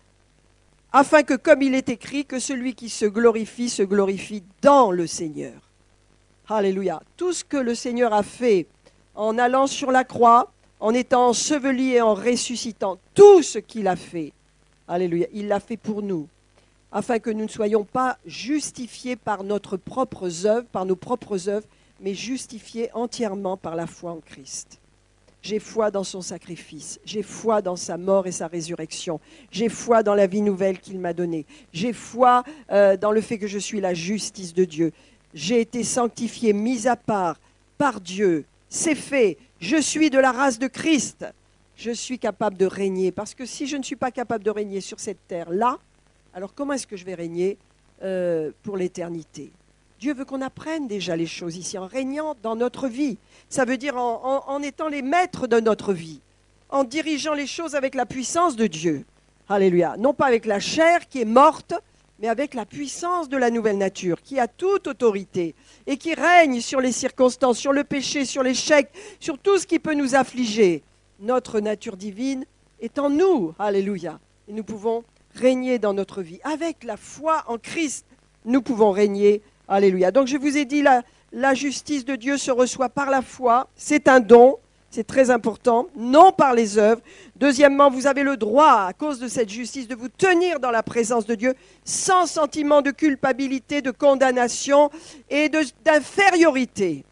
Afin que, comme il est écrit, que celui qui se glorifie, se glorifie dans le Seigneur. Alléluia. Tout ce que le Seigneur a fait en allant sur la croix, en étant enseveli et en ressuscitant, tout ce qu'il a fait, alléluia, il l'a fait pour nous, afin que nous ne soyons pas justifiés par notre propres œuvres, par nos propres œuvres, mais justifiés entièrement par la foi en Christ. J'ai foi dans son sacrifice, j'ai foi dans sa mort et sa résurrection, j'ai foi dans la vie nouvelle qu'il m'a donnée, j'ai foi euh, dans le fait que je suis la justice de Dieu. J'ai été sanctifié, mis à part par Dieu, c'est fait, je suis de la race de Christ, je suis capable de régner, parce que si je ne suis pas capable de régner sur cette terre-là, alors comment est-ce que je vais régner euh, pour l'éternité? Dieu veut qu'on apprenne déjà les choses ici, en régnant dans notre vie. Ça veut dire en, en, en étant les maîtres de notre vie, en dirigeant les choses avec la puissance de Dieu. Alléluia. Non pas avec la chair qui est morte, mais avec la puissance de la nouvelle nature, qui a toute autorité et qui règne sur les circonstances, sur le péché, sur l'échec, sur tout ce qui peut nous affliger. Notre nature divine est en nous. Alléluia. Et nous pouvons régner dans notre vie. Avec la foi en Christ, nous pouvons régner. Alléluia. Donc je vous ai dit, la, la justice de Dieu se reçoit par la foi. C'est un don, c'est très important, non par les œuvres. Deuxièmement, vous avez le droit, à cause de cette justice, de vous tenir dans la présence de Dieu sans sentiment de culpabilité, de condamnation et de, d'infériorité.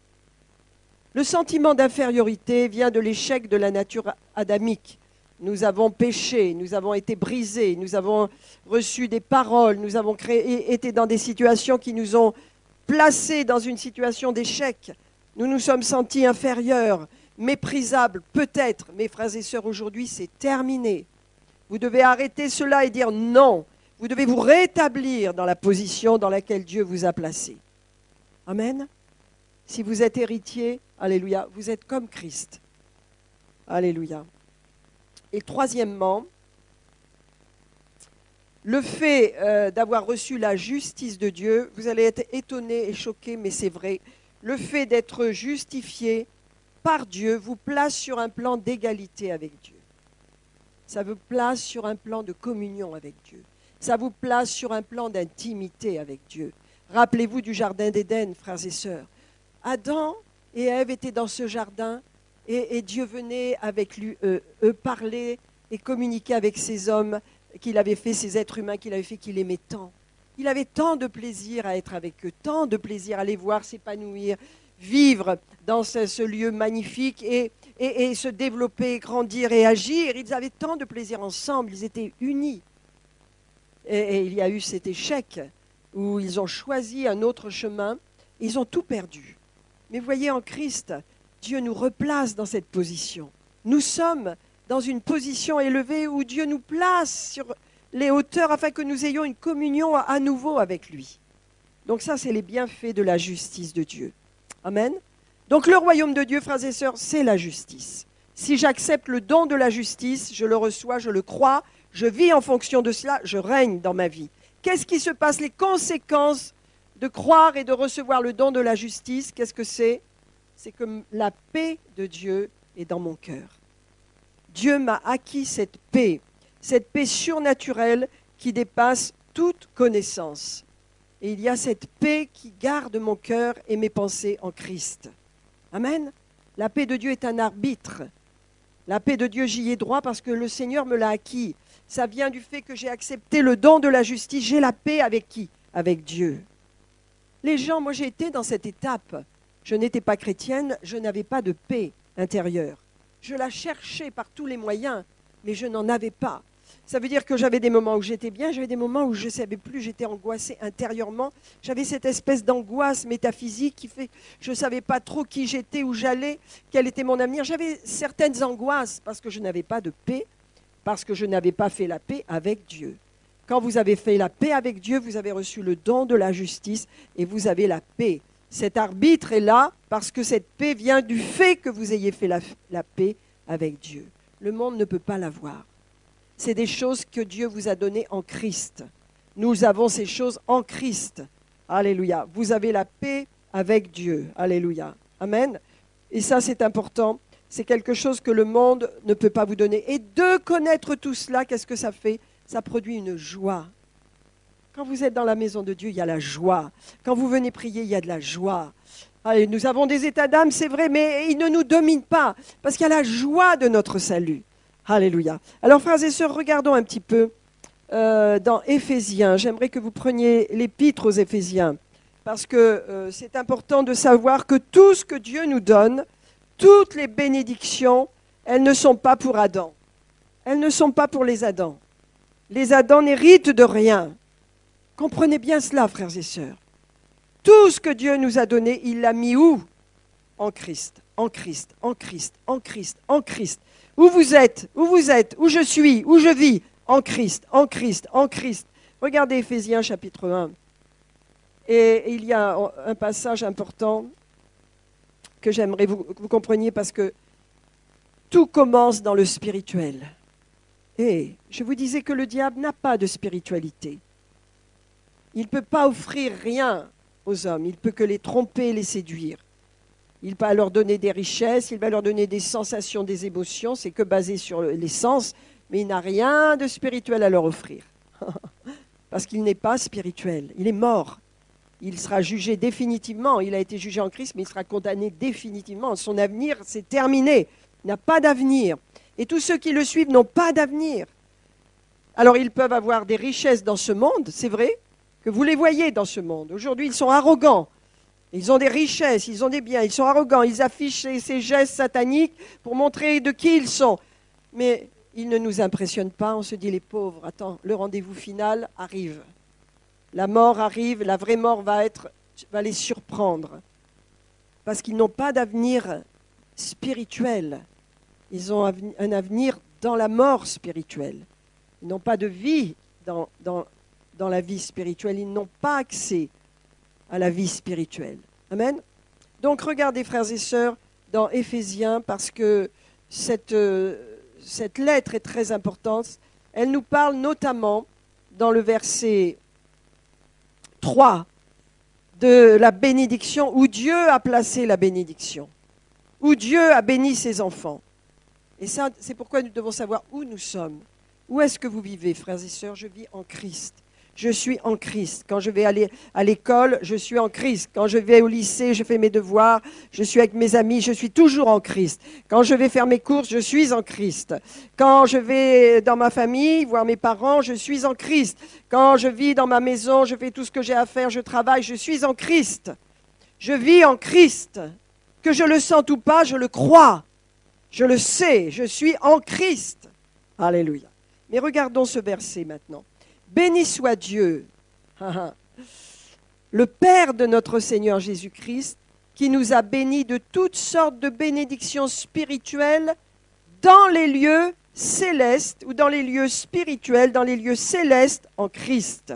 Le sentiment d'infériorité vient de l'échec de la nature adamique. Nous avons péché, nous avons été brisés, nous avons reçu des paroles, nous avons créé, été dans des situations qui nous ont placés dans une situation d'échec. Nous nous sommes sentis inférieurs, méprisables, peut-être. Mes frères et sœurs, aujourd'hui, c'est terminé. Vous devez arrêter cela et dire non. Vous devez vous rétablir dans la position dans laquelle Dieu vous a placé. Amen. Si vous êtes héritier, alléluia, vous êtes comme Christ. Alléluia. Et troisièmement, le fait euh, d'avoir reçu la justice de Dieu, vous allez être étonnés et choqués, mais c'est vrai, le fait d'être justifié par Dieu vous place sur un plan d'égalité avec Dieu. Ça vous place sur un plan de communion avec Dieu. Ça vous place sur un plan d'intimité avec Dieu. Rappelez-vous du jardin d'Éden, frères et sœurs. Adam et Ève étaient dans ce jardin. Et, et Dieu venait avec lui, euh, eux parler et communiquer avec ces hommes qu'il avait fait, ces êtres humains qu'il avait fait, qu'il aimait tant. Il avait tant de plaisir à être avec eux, tant de plaisir à les voir s'épanouir, vivre dans ce, ce lieu magnifique et, et, et se développer, grandir et agir. Ils avaient tant de plaisir ensemble, ils étaient unis. Et, et il y a eu cet échec où ils ont choisi un autre chemin, ils ont tout perdu. Mais voyez, en Christ, Dieu nous replace dans cette position. Nous sommes dans une position élevée où Dieu nous place sur les hauteurs afin que nous ayons une communion à, à nouveau avec lui. Donc ça, c'est les bienfaits de la justice de Dieu. Amen. Donc le royaume de Dieu, frères et sœurs, c'est la justice. Si j'accepte le don de la justice, je le reçois, je le crois, je vis en fonction de cela, je règne dans ma vie. Qu'est-ce qui se passe? Les conséquences de croire et de recevoir le don de la justice, qu'est-ce que c'est? C'est que la paix de Dieu est dans mon cœur. Dieu m'a acquis cette paix, cette paix surnaturelle qui dépasse toute connaissance. Et il y a cette paix qui garde mon cœur et mes pensées en Christ. Amen. La paix de Dieu est un arbitre. La paix de Dieu, j'y ai droit parce que le Seigneur me l'a acquis. Ça vient du fait que j'ai accepté le don de la justice. J'ai la paix avec qui? Avec Dieu. Les gens, moi j'ai été dans cette étape. Je n'étais pas chrétienne, je n'avais pas de paix intérieure. Je la cherchais par tous les moyens, mais je n'en avais pas. Ça veut dire que j'avais des moments où j'étais bien, j'avais des moments où je ne savais plus, j'étais angoissée intérieurement. J'avais cette espèce d'angoisse métaphysique qui fait que je ne savais pas trop qui j'étais, où j'allais, quel était mon avenir. J'avais certaines angoisses parce que je n'avais pas de paix, parce que je n'avais pas fait la paix avec Dieu. Quand vous avez fait la paix avec Dieu, vous avez reçu le don de la justice et vous avez la paix. Cet arbitre est là parce que cette paix vient du fait que vous ayez fait la, la paix avec Dieu. Le monde ne peut pas l'avoir. C'est des choses que Dieu vous a données en Christ. Nous avons ces choses en Christ. Alléluia. Vous avez la paix avec Dieu. Alléluia. Amen. Et ça, c'est important. C'est quelque chose que le monde ne peut pas vous donner. Et de connaître tout cela, qu'est-ce que ça fait? Ça produit une joie. Quand vous êtes dans la maison de Dieu, il y a la joie. Quand vous venez prier, il y a de la joie. Allez, nous avons des états d'âme, c'est vrai, mais ils ne nous dominent pas, parce qu'il y a la joie de notre salut. Alléluia. Alors, frères et sœurs, regardons un petit peu euh, dans Éphésiens. J'aimerais que vous preniez l'épître aux Éphésiens, parce que euh, c'est important de savoir que tout ce que Dieu nous donne, toutes les bénédictions, elles ne sont pas pour Adam. Elles ne sont pas pour les Adams. Les Adams n'héritent de rien. Comprenez bien cela, frères et sœurs. Tout ce que Dieu nous a donné, il l'a mis où? En Christ, en Christ, en Christ, en Christ, en Christ. Où vous êtes, où vous êtes, où je suis, où je vis, en Christ, en Christ, en Christ. Regardez Éphésiens chapitre un. Et il y a un passage important que j'aimerais vous, que vous compreniez parce que tout commence dans le spirituel. Et je vous disais que le diable n'a pas de spiritualité. Il ne peut pas offrir rien aux hommes, il ne peut que les tromper, les séduire. Il va leur donner des richesses, il va leur donner des sensations, des émotions, c'est que basé sur les sens, mais il n'a rien de spirituel à leur offrir. Parce qu'il n'est pas spirituel, il est mort. Il sera jugé définitivement, il a été jugé en Christ, mais il sera condamné définitivement. Son avenir, c'est terminé, il n'a pas d'avenir. Et tous ceux qui le suivent n'ont pas d'avenir. Alors ils peuvent avoir des richesses dans ce monde, c'est vrai, que vous les voyez dans ce monde. Aujourd'hui, ils sont arrogants. Ils ont des richesses, ils ont des biens, ils sont arrogants. Ils affichent ces, ces gestes sataniques pour montrer de qui ils sont. Mais ils ne nous impressionnent pas. On se dit, les pauvres, attends, le rendez-vous final arrive. La mort arrive, la vraie mort va, être, va les surprendre. Parce qu'ils n'ont pas d'avenir spirituel. Ils ont un avenir dans la mort spirituelle. Ils n'ont pas de vie dans, dans, dans la vie spirituelle. Ils n'ont pas accès à la vie spirituelle. Amen. Donc regardez, frères et sœurs, dans Éphésiens, parce que cette, euh, cette lettre est très importante. Elle nous parle notamment, dans le verset trois, de la bénédiction, où Dieu a placé la bénédiction, où Dieu a béni ses enfants. Et ça, c'est pourquoi nous devons savoir où nous sommes. Où est-ce que vous vivez, frères et sœurs? Je vis en Christ. je suis en Christ. Quand je vais aller à l'école, je suis en Christ. Quand je vais au lycée, je fais mes devoirs, je suis avec mes amis, je suis toujours en Christ. Quand je vais faire mes courses, je suis en Christ. Quand je vais dans ma famille, voir mes parents, je suis en Christ. Quand je vis dans ma maison, je fais tout ce que j'ai à faire, je travaille, je suis en Christ. Je vis en Christ. Que je le sente ou pas, je le crois. Je le sais, je suis en Christ. Alléluia. Mais regardons ce verset maintenant. Béni soit Dieu, le Père de notre Seigneur Jésus-Christ, qui nous a bénis de toutes sortes de bénédictions spirituelles dans les lieux célestes ou dans les lieux spirituels, dans les lieux célestes en Christ.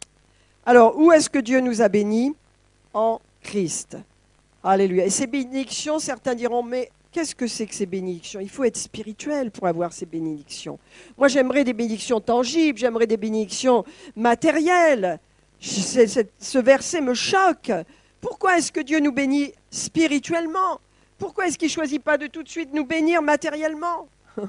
Alors, où est-ce que Dieu nous a bénis? En Christ. Alléluia. Et ces bénédictions, certains diront, mais qu'est-ce que c'est que ces bénédictions? Il faut être spirituel pour avoir ces bénédictions. Moi, j'aimerais des bénédictions tangibles, j'aimerais des bénédictions matérielles. C'est, c'est, ce verset me choque. Pourquoi est-ce que Dieu nous bénit spirituellement? Pourquoi est-ce qu'il ne choisit pas de tout de suite nous bénir matériellement?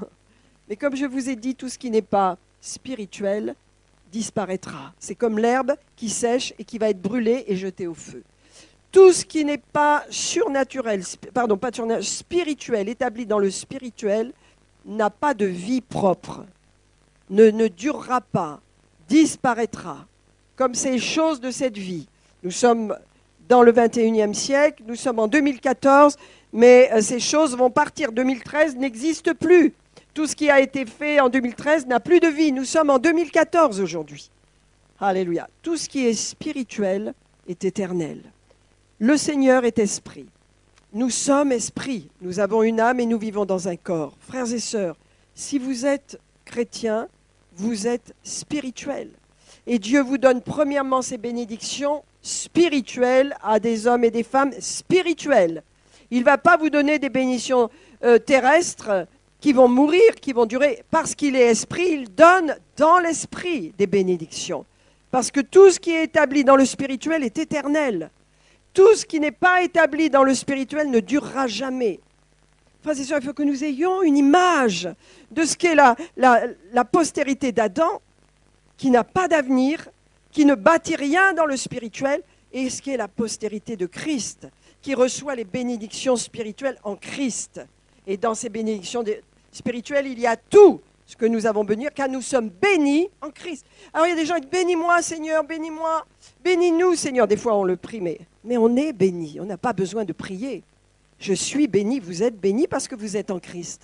Mais comme je vous ai dit, tout ce qui n'est pas spirituel disparaîtra. C'est comme l'herbe qui sèche et qui va être brûlée et jetée au feu. Tout ce qui n'est pas surnaturel, pardon, pas surnaturel, spirituel, établi dans le spirituel, n'a pas de vie propre, ne, ne durera pas, disparaîtra, comme ces choses de cette vie. Nous sommes dans le vingt et unième siècle, nous sommes en deux mille quatorze, mais ces choses vont partir. deux mille treize n'existe plus. Tout ce qui a été fait en deux mille treize n'a plus de vie. Nous sommes en deux mille quatorze aujourd'hui. Alléluia. Tout ce qui est spirituel est éternel. Le Seigneur est esprit. Nous sommes esprit. Nous avons une âme et nous vivons dans un corps. Frères et sœurs, si vous êtes chrétiens, vous êtes spirituels. Et Dieu vous donne premièrement ces bénédictions spirituelles à des hommes et des femmes spirituels. Il ne va pas vous donner des bénédictions euh, terrestres qui vont mourir, qui vont durer. Parce qu'il est esprit, il donne dans l'esprit des bénédictions. Parce que tout ce qui est établi dans le spirituel est éternel. Tout ce qui n'est pas établi dans le spirituel ne durera jamais. Frères et sœurs, il faut que nous ayons une image de ce qu'est la, la, la postérité d'Adam, qui n'a pas d'avenir, qui ne bâtit rien dans le spirituel, et ce qu'est la postérité de Christ, qui reçoit les bénédictions spirituelles en Christ. Et dans ces bénédictions spirituelles, il y a tout ce que nous avons besoin, car nous sommes bénis en Christ. Alors il y a des gens qui disent, bénis-moi Seigneur, bénis-moi, bénis-nous Seigneur. Des fois on le prie, mais, mais on est béni, on n'a pas besoin de prier. Je suis béni, vous êtes bénis parce que vous êtes en Christ.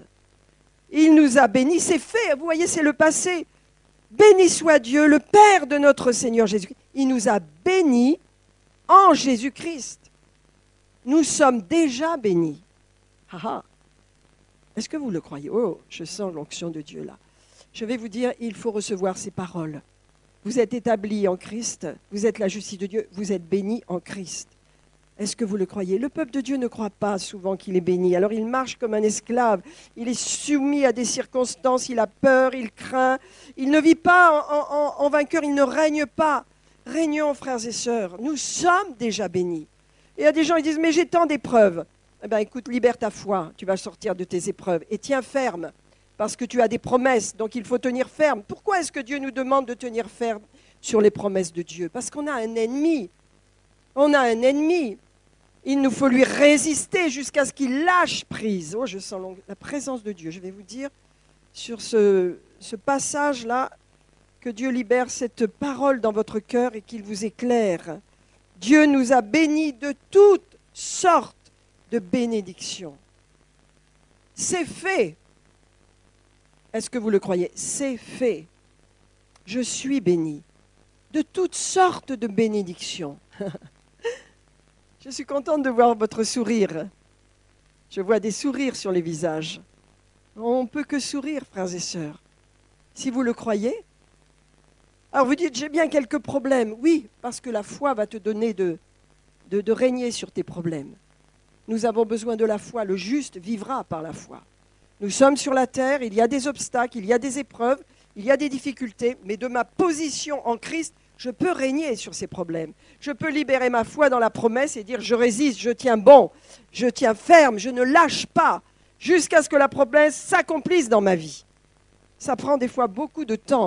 Il nous a bénis, c'est fait, vous voyez, c'est le passé. Béni soit Dieu, le Père de notre Seigneur Jésus-Christ. Il nous a bénis en Jésus-Christ. Nous sommes déjà bénis. Ah ah. Est-ce que vous le croyez? Oh, je sens l'onction de Dieu là. Je vais vous dire, il faut recevoir ces paroles. Vous êtes établis en Christ, vous êtes la justice de Dieu, vous êtes bénis en Christ. Est-ce que vous le croyez? Le peuple de Dieu ne croit pas souvent qu'il est béni. Alors il marche comme un esclave, il est soumis à des circonstances, il a peur, il craint. Il ne vit pas en, en, en vainqueur, il ne règne pas. Régnons, frères et sœurs, nous sommes déjà bénis. Et il y a des gens qui disent, mais j'ai tant d'épreuves. Eh bien, écoute, libère ta foi, tu vas sortir de tes épreuves. Et tiens ferme, parce que tu as des promesses, donc il faut tenir ferme. Pourquoi est-ce que Dieu nous demande de tenir ferme sur les promesses de Dieu? Parce qu'on a un ennemi. On a un ennemi. Il nous faut lui résister jusqu'à ce qu'il lâche prise. Oh, je sens la présence de Dieu. Je vais vous dire sur ce, ce passage-là, que Dieu libère cette parole dans votre cœur et qu'il vous éclaire. Dieu nous a bénis de toutes sortes de bénédictions. C'est fait. Est-ce que vous le croyez? C'est fait. Je suis béni de toutes sortes de bénédictions. Je suis contente de voir votre sourire. Je vois des sourires sur les visages. On ne peut que sourire, frères et sœurs. Si vous le croyez. Alors vous dites, j'ai bien quelques problèmes. Oui, parce que la foi va te donner de, de, de régner sur tes problèmes. Nous avons besoin de la foi. Le juste vivra par la foi. Nous sommes sur la terre, il y a des obstacles, il y a des épreuves, il y a des difficultés, mais de ma position en Christ, je peux régner sur ces problèmes. Je peux libérer ma foi dans la promesse et dire je résiste, je tiens bon, je tiens ferme, je ne lâche pas, jusqu'à ce que la promesse s'accomplisse dans ma vie. Ça prend des fois beaucoup de temps,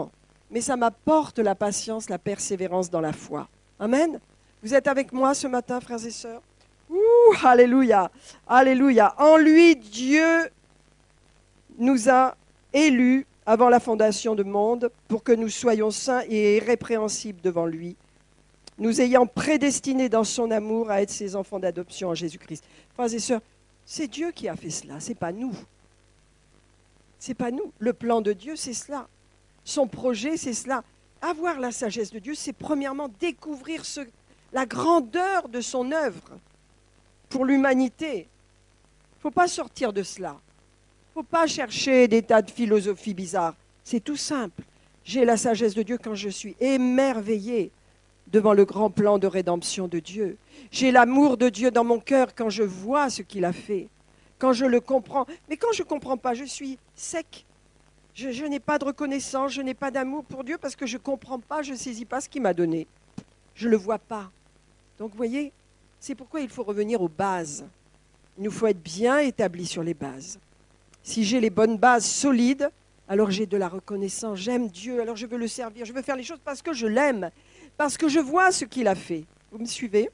mais ça m'apporte la patience, la persévérance dans la foi. Amen. Vous êtes avec moi ce matin, frères et sœurs? Ouh, alléluia, alléluia. En lui, Dieu nous a élus avant la fondation du monde pour que nous soyons saints et irrépréhensibles devant lui, nous ayant prédestinés dans son amour à être ses enfants d'adoption en Jésus-Christ. Frères et sœurs, c'est Dieu qui a fait cela, ce n'est pas nous. Ce n'est pas nous. Le plan de Dieu, c'est cela. Son projet, c'est cela. Avoir la sagesse de Dieu, c'est premièrement découvrir ce, la grandeur de son œuvre pour l'humanité. Il ne faut pas sortir de cela. Il ne faut pas chercher des tas de philosophies bizarres. C'est tout simple. J'ai la sagesse de Dieu quand je suis émerveillé devant le grand plan de rédemption de Dieu. J'ai l'amour de Dieu dans mon cœur quand je vois ce qu'il a fait, quand je le comprends. Mais quand je ne comprends pas, je suis sec. Je, je n'ai pas de reconnaissance, je n'ai pas d'amour pour Dieu parce que je ne comprends pas, je ne saisis pas ce qu'il m'a donné. Je ne le vois pas. Donc vous voyez, c'est pourquoi il faut revenir aux bases. Il nous faut être bien établis sur les bases. Si j'ai les bonnes bases solides, alors j'ai de la reconnaissance. J'aime Dieu, alors je veux le servir. Je veux faire les choses parce que je l'aime, parce que je vois ce qu'il a fait. Vous me suivez?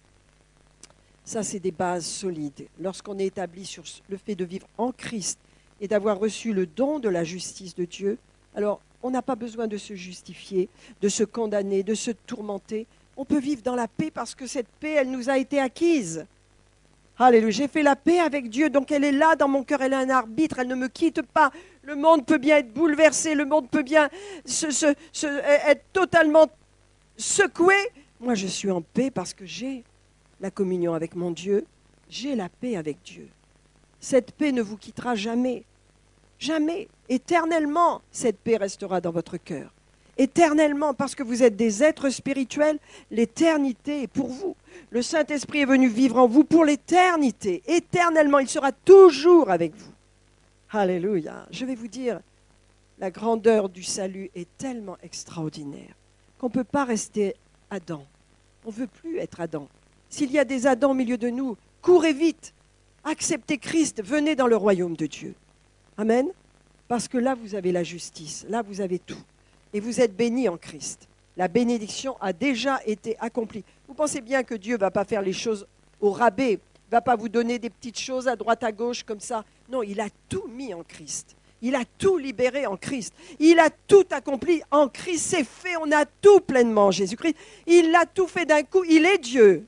Ça, c'est des bases solides. Lorsqu'on est établi sur le fait de vivre en Christ et d'avoir reçu le don de la justice de Dieu, alors on n'a pas besoin de se justifier, de se condamner, de se tourmenter. On peut vivre dans la paix parce que cette paix, elle nous a été acquise. Alléluia, j'ai fait la paix avec Dieu, donc elle est là dans mon cœur, elle a un arbitre, elle ne me quitte pas. Le monde peut bien être bouleversé, le monde peut bien se, se, se, être totalement secoué. Moi, je suis en paix parce que j'ai la communion avec mon Dieu, j'ai la paix avec Dieu. Cette paix ne vous quittera jamais, jamais. Éternellement, cette paix restera dans votre cœur. Éternellement, parce que vous êtes des êtres spirituels, l'éternité est pour vous. Le Saint-Esprit est venu vivre en vous pour l'éternité. Éternellement, il sera toujours avec vous. Alléluia. Je vais vous dire, la grandeur du salut est tellement extraordinaire qu'on ne peut pas rester Adam. On ne veut plus être Adam. S'il y a des Adams au milieu de nous, courez vite, acceptez Christ, venez dans le royaume de Dieu. Amen. Parce que là, vous avez la justice, là, vous avez tout. Et vous êtes bénis en Christ. La bénédiction a déjà été accomplie. Vous pensez bien que Dieu ne va pas faire les choses au rabais, ne va pas vous donner des petites choses à droite, à gauche, comme ça. Non, il a tout mis en Christ. Il a tout libéré en Christ. Il a tout accompli en Christ. C'est fait, on a tout pleinement en Jésus-Christ. Il a tout fait d'un coup. Il est Dieu.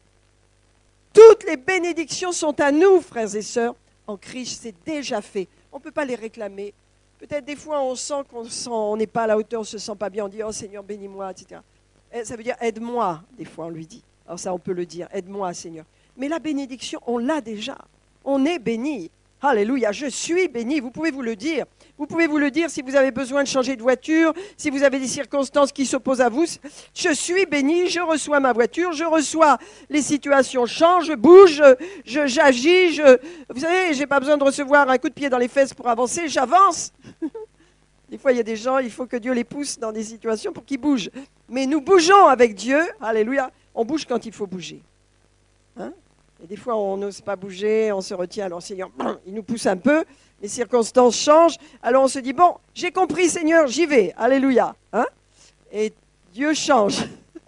Toutes les bénédictions sont à nous, frères et sœurs. En Christ, c'est déjà fait. On ne peut pas les réclamer. Peut-être des fois, on sent qu'on n'est pas à la hauteur, on ne se sent pas bien. On dit, oh Seigneur, bénis-moi, et cetera. Et ça veut dire, aide-moi, des fois, on lui dit. Alors ça, on peut le dire, aide-moi, Seigneur. Mais la bénédiction, on l'a déjà. On est béni. Alléluia, je suis béni. Vous pouvez vous le dire. Vous pouvez vous le dire si vous avez besoin de changer de voiture, si vous avez des circonstances qui s'opposent à vous. Je suis béni, je reçois ma voiture, je reçois, les situations changent, je bouge, je, j'agis. Je, vous savez, je n'ai pas besoin de recevoir un coup de pied dans les fesses pour avancer, j'avance. Des fois, il y a des gens, il faut que Dieu les pousse dans des situations pour qu'ils bougent. Mais nous bougeons avec Dieu, alléluia, on bouge quand il faut bouger. Hein? Et des fois, on n'ose pas bouger, on se retient. Alors, Seigneur, il nous pousse un peu, les circonstances changent. Alors, on se dit, bon, j'ai compris, Seigneur, j'y vais. Alléluia. Hein? Et Dieu change.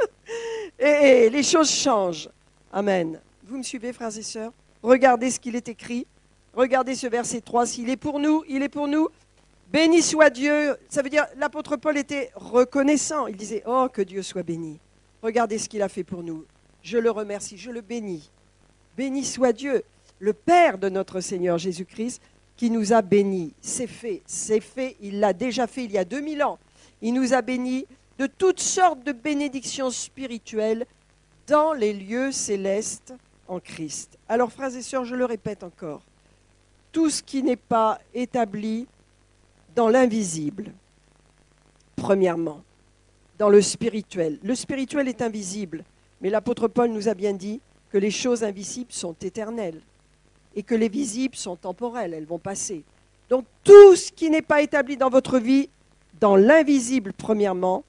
et, et les choses changent. Amen. Vous me suivez, frères et sœurs? Regardez ce qu'il est écrit. Regardez ce verset trois. S'il est pour nous, il est pour nous. Béni soit Dieu. Ça veut dire, l'apôtre Paul était reconnaissant. Il disait, oh, que Dieu soit béni. Regardez ce qu'il a fait pour nous. Je le remercie, je le bénis. Béni soit Dieu, le Père de notre Seigneur Jésus-Christ, qui nous a bénis. C'est fait, c'est fait, il l'a déjà fait il y a deux mille ans. Il nous a bénis de toutes sortes de bénédictions spirituelles dans les lieux célestes en Christ. Alors, frères et sœurs, je le répète encore, tout ce qui n'est pas établi dans l'invisible, premièrement, dans le spirituel. Le spirituel est invisible, mais l'apôtre Paul nous a bien dit que les choses invisibles sont éternelles et que les visibles sont temporelles, elles vont passer. Donc tout ce qui n'est pas établi dans votre vie, dans l'invisible premièrement,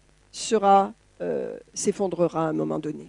sera, euh, s'effondrera à un moment donné.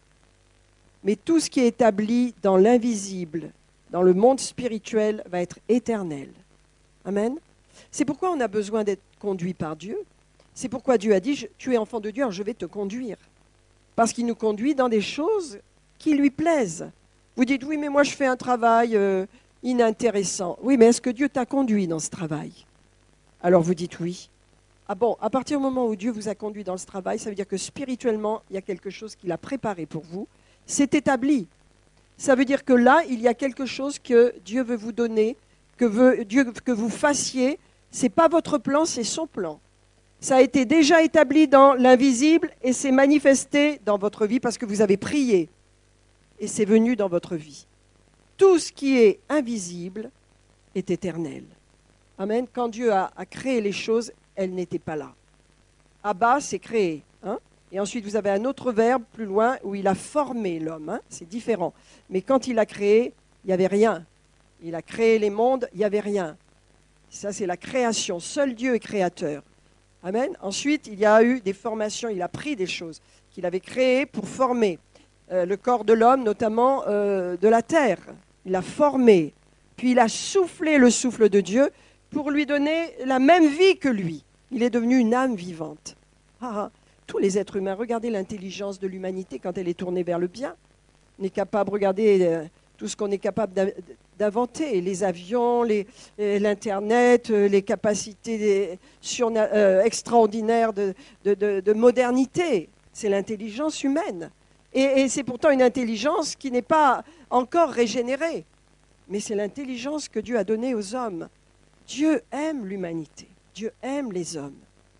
Mais tout ce qui est établi dans l'invisible, dans le monde spirituel, va être éternel. Amen. C'est pourquoi on a besoin d'être conduit par Dieu. C'est pourquoi Dieu a dit, tu es enfant de Dieu, alors je vais te conduire. Parce qu'il nous conduit dans des choses qui lui plaisent. Vous dites, oui, mais moi je fais un travail euh, inintéressant. Oui, mais est-ce que Dieu t'a conduit dans ce travail? Alors vous dites oui. Ah bon, à partir du moment où Dieu vous a conduit dans ce travail, ça veut dire que spirituellement, il y a quelque chose qu'il a préparé pour vous. C'est établi. Ça veut dire que là, il y a quelque chose que Dieu veut vous donner, que veut Dieu que vous fassiez. Ce n'est pas votre plan, c'est son plan. Ça a été déjà établi dans l'invisible et c'est manifesté dans votre vie parce que vous avez prié. Et c'est venu dans votre vie. Tout ce qui est invisible est éternel. Amen. Quand Dieu a, a créé les choses, elles n'étaient pas là. Abba, c'est créé. Hein? Et ensuite, vous avez un autre verbe plus loin où il a formé l'homme. Hein? C'est différent. Mais quand il a créé, il n'y avait rien. Il a créé les mondes, il n'y avait rien. Ça, c'est la création. Seul Dieu est créateur. Amen. Ensuite, il y a eu des formations. Il a pris des choses qu'il avait créées pour former euh, le corps de l'homme, notamment euh, de la terre. Il l'a formé. Puis il a soufflé le souffle de Dieu pour lui donner la même vie que lui. Il est devenu une âme vivante. Ah, ah. Tous les êtres humains, regardez l'intelligence de l'humanité quand elle est tournée vers le bien. On est capable, regardez euh, tout ce qu'on est capable d'inventer, les avions, les, l'Internet, les capacités des, sur, euh, extraordinaires de, de, de, de modernité. C'est l'intelligence humaine. Et, et c'est pourtant une intelligence qui n'est pas encore régénérée. Mais c'est l'intelligence que Dieu a donnée aux hommes. Dieu aime l'humanité. Dieu aime les hommes.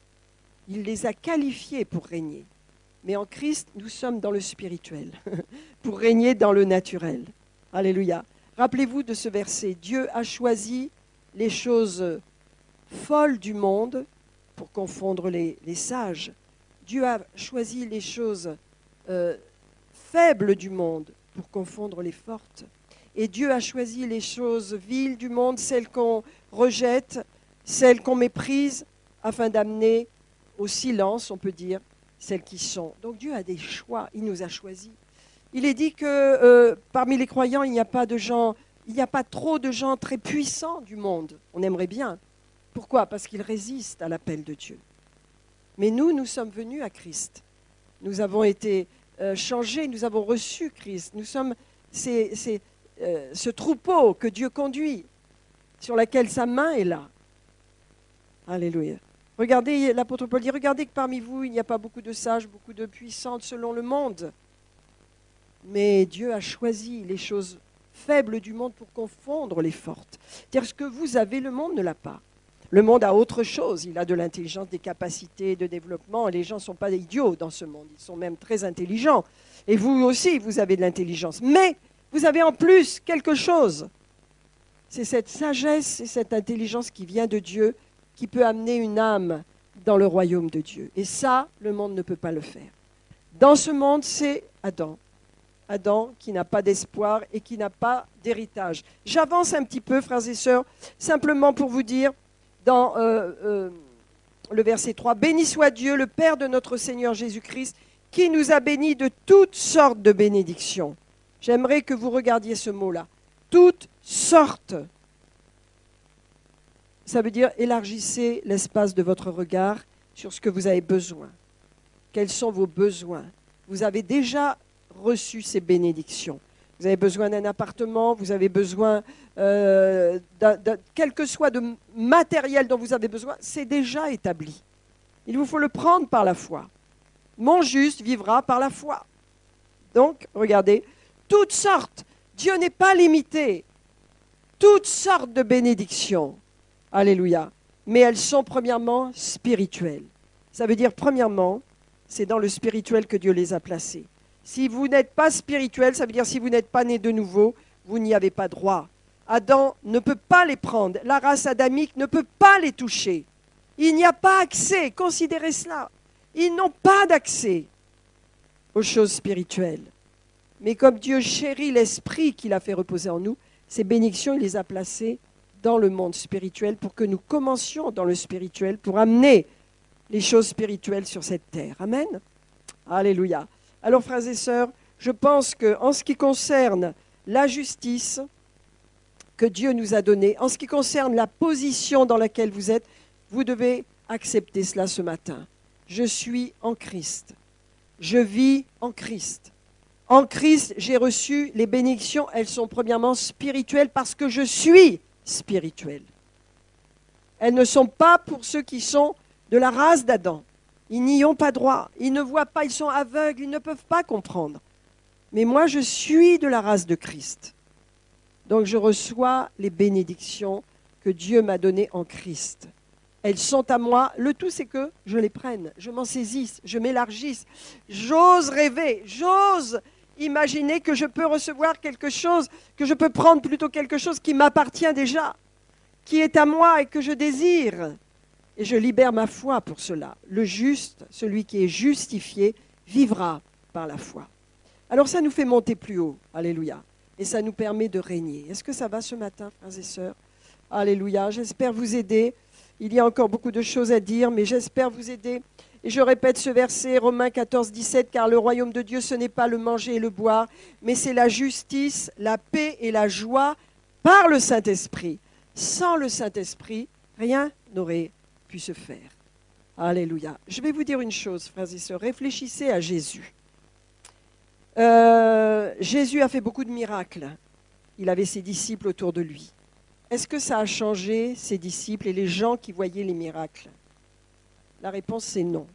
Il les a qualifiés pour régner. Mais en Christ, nous sommes dans le spirituel, pour régner dans le naturel. Alléluia. Rappelez-vous de ce verset. Dieu a choisi les choses folles du monde pour confondre les, les sages. Dieu a choisi les choses euh, faibles du monde pour confondre les fortes. Et Dieu a choisi les choses viles du monde, celles qu'on rejette, celles qu'on méprise, afin d'amener au silence, on peut dire, celles qui sont. Donc Dieu a des choix, il nous a choisis. Il est dit que euh, parmi les croyants, il n'y a pas de gens, il n'y a pas trop de gens très puissants du monde. On aimerait bien. Pourquoi? Parce qu'ils résistent à l'appel de Dieu. Mais nous, nous sommes venus à Christ. Nous avons été euh, changés, nous avons reçu Christ. Nous sommes ces, ces, euh, ce troupeau que Dieu conduit, sur lequel sa main est là. Alléluia. Regardez, l'apôtre Paul dit, regardez que parmi vous, il n'y a pas beaucoup de sages, beaucoup de puissantes selon le monde. Mais Dieu a choisi les choses faibles du monde pour confondre les fortes. C'est-à-dire ce que vous avez, le monde ne l'a pas. Le monde a autre chose. Il a de l'intelligence, des capacités de développement. Les gens ne sont pas idiots dans ce monde. Ils sont même très intelligents. Et vous aussi, vous avez de l'intelligence. Mais vous avez en plus quelque chose. C'est cette sagesse et cette intelligence qui vient de Dieu qui peut amener une âme dans le royaume de Dieu. Et ça, le monde ne peut pas le faire. Dans ce monde, c'est Adam. Adam qui n'a pas d'espoir et qui n'a pas d'héritage. J'avance un petit peu, frères et sœurs, simplement pour vous dire, dans euh, euh, le verset trois, « Béni soit Dieu, le Père de notre Seigneur Jésus-Christ, qui nous a bénis de toutes sortes de bénédictions. » J'aimerais que vous regardiez ce mot-là. Toutes sortes. Ça veut dire élargissez l'espace de votre regard sur ce que vous avez besoin. Quels sont vos besoins? Vous avez déjà reçu ces bénédictions. Vous avez besoin d'un appartement, vous avez besoin, euh, d'un, d'un, quel que soit de matériel dont vous avez besoin, c'est déjà établi. Il vous faut le prendre par la foi. Mon juste vivra par la foi. Donc, regardez, toutes sortes, Dieu n'est pas limité, toutes sortes de bénédictions. Alléluia. Mais elles sont premièrement spirituelles. Ça veut dire, premièrement, c'est dans le spirituel que Dieu les a placées. Si vous n'êtes pas spirituel, ça veut dire si vous n'êtes pas né de nouveau, vous n'y avez pas droit. Adam ne peut pas les prendre. La race adamique ne peut pas les toucher. Il n'y a pas accès. Considérez cela. Ils n'ont pas d'accès aux choses spirituelles. Mais comme Dieu chérit l'esprit qu'il a fait reposer en nous, ces bénédictions, il les a placées dans le monde spirituel pour que nous commencions dans le spirituel, pour amener les choses spirituelles sur cette terre. Amen. Alléluia. Alors, frères et sœurs, je pense qu'en ce qui concerne la justice que Dieu nous a donnée, en ce qui concerne la position dans laquelle vous êtes, vous devez accepter cela ce matin. Je suis en Christ. Je vis en Christ. En Christ, j'ai reçu les bénédictions. Elles sont premièrement spirituelles parce que je suis spirituel. Elles ne sont pas pour ceux qui sont de la race d'Adam. Ils n'y ont pas droit. Ils ne voient pas, ils sont aveugles, ils ne peuvent pas comprendre. Mais moi, je suis de la race de Christ. Donc, je reçois les bénédictions que Dieu m'a données en Christ. Elles sont à moi. Le tout, c'est que je les prenne, je m'en saisisse, je m'élargisse. J'ose rêver, j'ose imaginer que je peux recevoir quelque chose, que je peux prendre plutôt quelque chose qui m'appartient déjà, qui est à moi et que je désire. Et je libère ma foi pour cela. Le juste, celui qui est justifié, vivra par la foi. Alors ça nous fait monter plus haut. Alléluia. Et ça nous permet de régner. Est-ce que ça va ce matin, frères et sœurs? Alléluia. J'espère vous aider. Il y a encore beaucoup de choses à dire, mais j'espère vous aider. Et je répète ce verset, Romains quatorze, dix-sept, car le royaume de Dieu, ce n'est pas le manger et le boire, mais c'est la justice, la paix et la joie par le Saint-Esprit. Sans le Saint-Esprit, rien n'aurait pu se faire. Alléluia. Je vais vous dire une chose, frères et sœurs. Réfléchissez à Jésus. Euh, Jésus a fait beaucoup de miracles. Il avait ses disciples autour de lui. Est-ce que ça a changé ses disciples et les gens qui voyaient les miracles? La réponse, c'est non.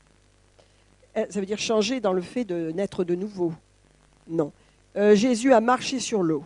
Ça veut dire changer dans le fait de naître de nouveau. Non. Euh, Jésus a marché sur l'eau.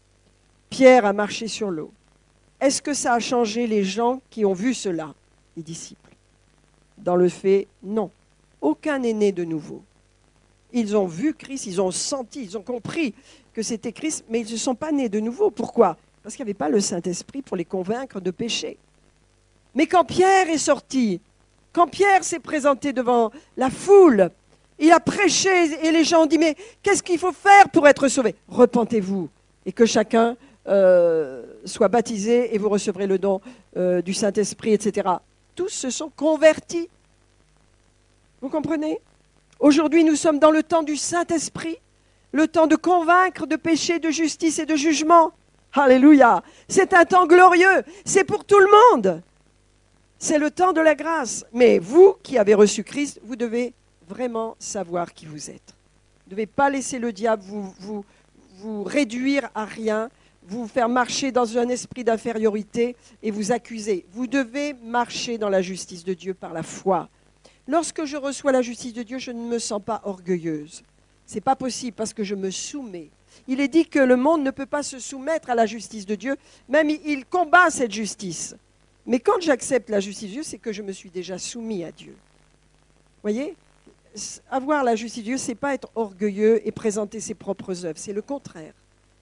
Pierre a marché sur l'eau. Est-ce que ça a changé les gens qui ont vu cela, les disciples? Dans le fait, non. Aucun n'est né de nouveau. Ils ont vu Christ, ils ont senti, ils ont compris que c'était Christ, mais ils ne se sont pas nés de nouveau. Pourquoi? Parce qu'il n'y avait pas le Saint-Esprit pour les convaincre de péché. Mais quand Pierre est sorti, quand Pierre s'est présenté devant la foule, il a prêché et les gens ont dit, mais qu'est-ce qu'il faut faire pour être sauvé? Repentez-vous et que chacun euh, soit baptisé et vous recevrez le don euh, du Saint-Esprit, et cetera. Tous se sont convertis. Vous comprenez? Aujourd'hui, nous sommes dans le temps du Saint-Esprit, le temps de convaincre de péché, de justice et de jugement. Alléluia! C'est un temps glorieux, c'est pour tout le monde. C'est le temps de la grâce. Mais vous qui avez reçu Christ, vous devez vraiment savoir qui vous êtes. Vous ne devez pas laisser le diable vous, vous, vous réduire à rien, vous faire marcher dans un esprit d'infériorité et vous accuser. Vous devez marcher dans la justice de Dieu par la foi. Lorsque je reçois la justice de Dieu, je ne me sens pas orgueilleuse. Ce n'est pas possible parce que je me soumets. Il est dit que le monde ne peut pas se soumettre à la justice de Dieu, même il combat cette justice. Mais quand j'accepte la justice de Dieu, c'est que je me suis déjà soumis à Dieu. Vous voyez? Avoir la justice de Dieu, ce n'est pas être orgueilleux et présenter ses propres œuvres, c'est le contraire.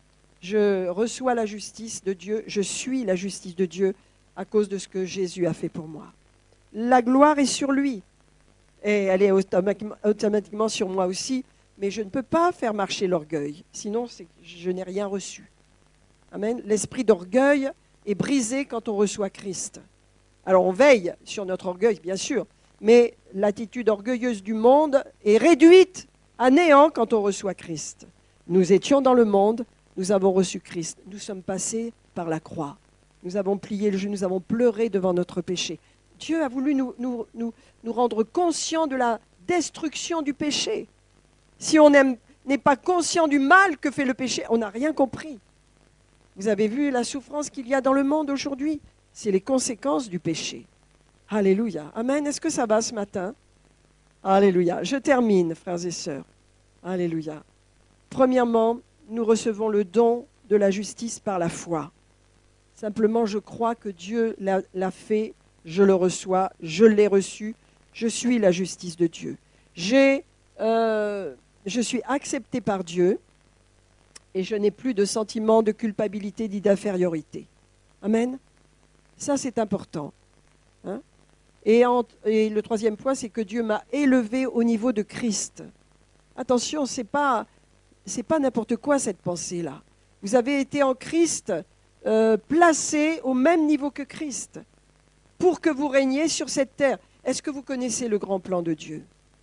Je reçois la justice de Dieu, je suis la justice de Dieu à cause de ce que Jésus a fait pour moi. La gloire est sur lui. Et elle est automatiquement sur moi aussi, mais je ne peux pas faire marcher l'orgueil, sinon je n'ai rien reçu. Amen. L'esprit d'orgueil est brisé quand on reçoit Christ. Alors on veille sur notre orgueil, bien sûr, mais l'attitude orgueilleuse du monde est réduite à néant quand on reçoit Christ. Nous étions dans le monde, nous avons reçu Christ, nous sommes passés par la croix. Nous avons plié le genou, nous avons pleuré devant notre péché. Dieu a voulu nous, nous, nous, nous rendre conscients de la destruction du péché. Si on n'est pas conscient du mal que fait le péché, on n'a rien compris. Vous avez vu la souffrance qu'il y a dans le monde aujourd'hui? C'est les conséquences du péché. Alléluia. Amen. Est-ce que ça va ce matin? Alléluia. Je termine, frères et sœurs. Alléluia. Premièrement, nous recevons le don de la justice par la foi. Simplement, je crois que Dieu l'a, l'a fait. Je le reçois, je l'ai reçu, je suis la justice de Dieu. J'ai, euh, je suis accepté par Dieu et je n'ai plus de sentiment de culpabilité ni d'infériorité. Amen. Ça, c'est important. Hein? Et, en, et le troisième point, c'est que Dieu m'a élevé au niveau de Christ. Attention, ce n'est pas, c'est pas n'importe quoi cette pensée-là. Vous avez été en Christ euh, placé au même niveau que Christ, pour que vous régniez sur cette terre. Est-ce que vous connaissez le grand plan de Dieu?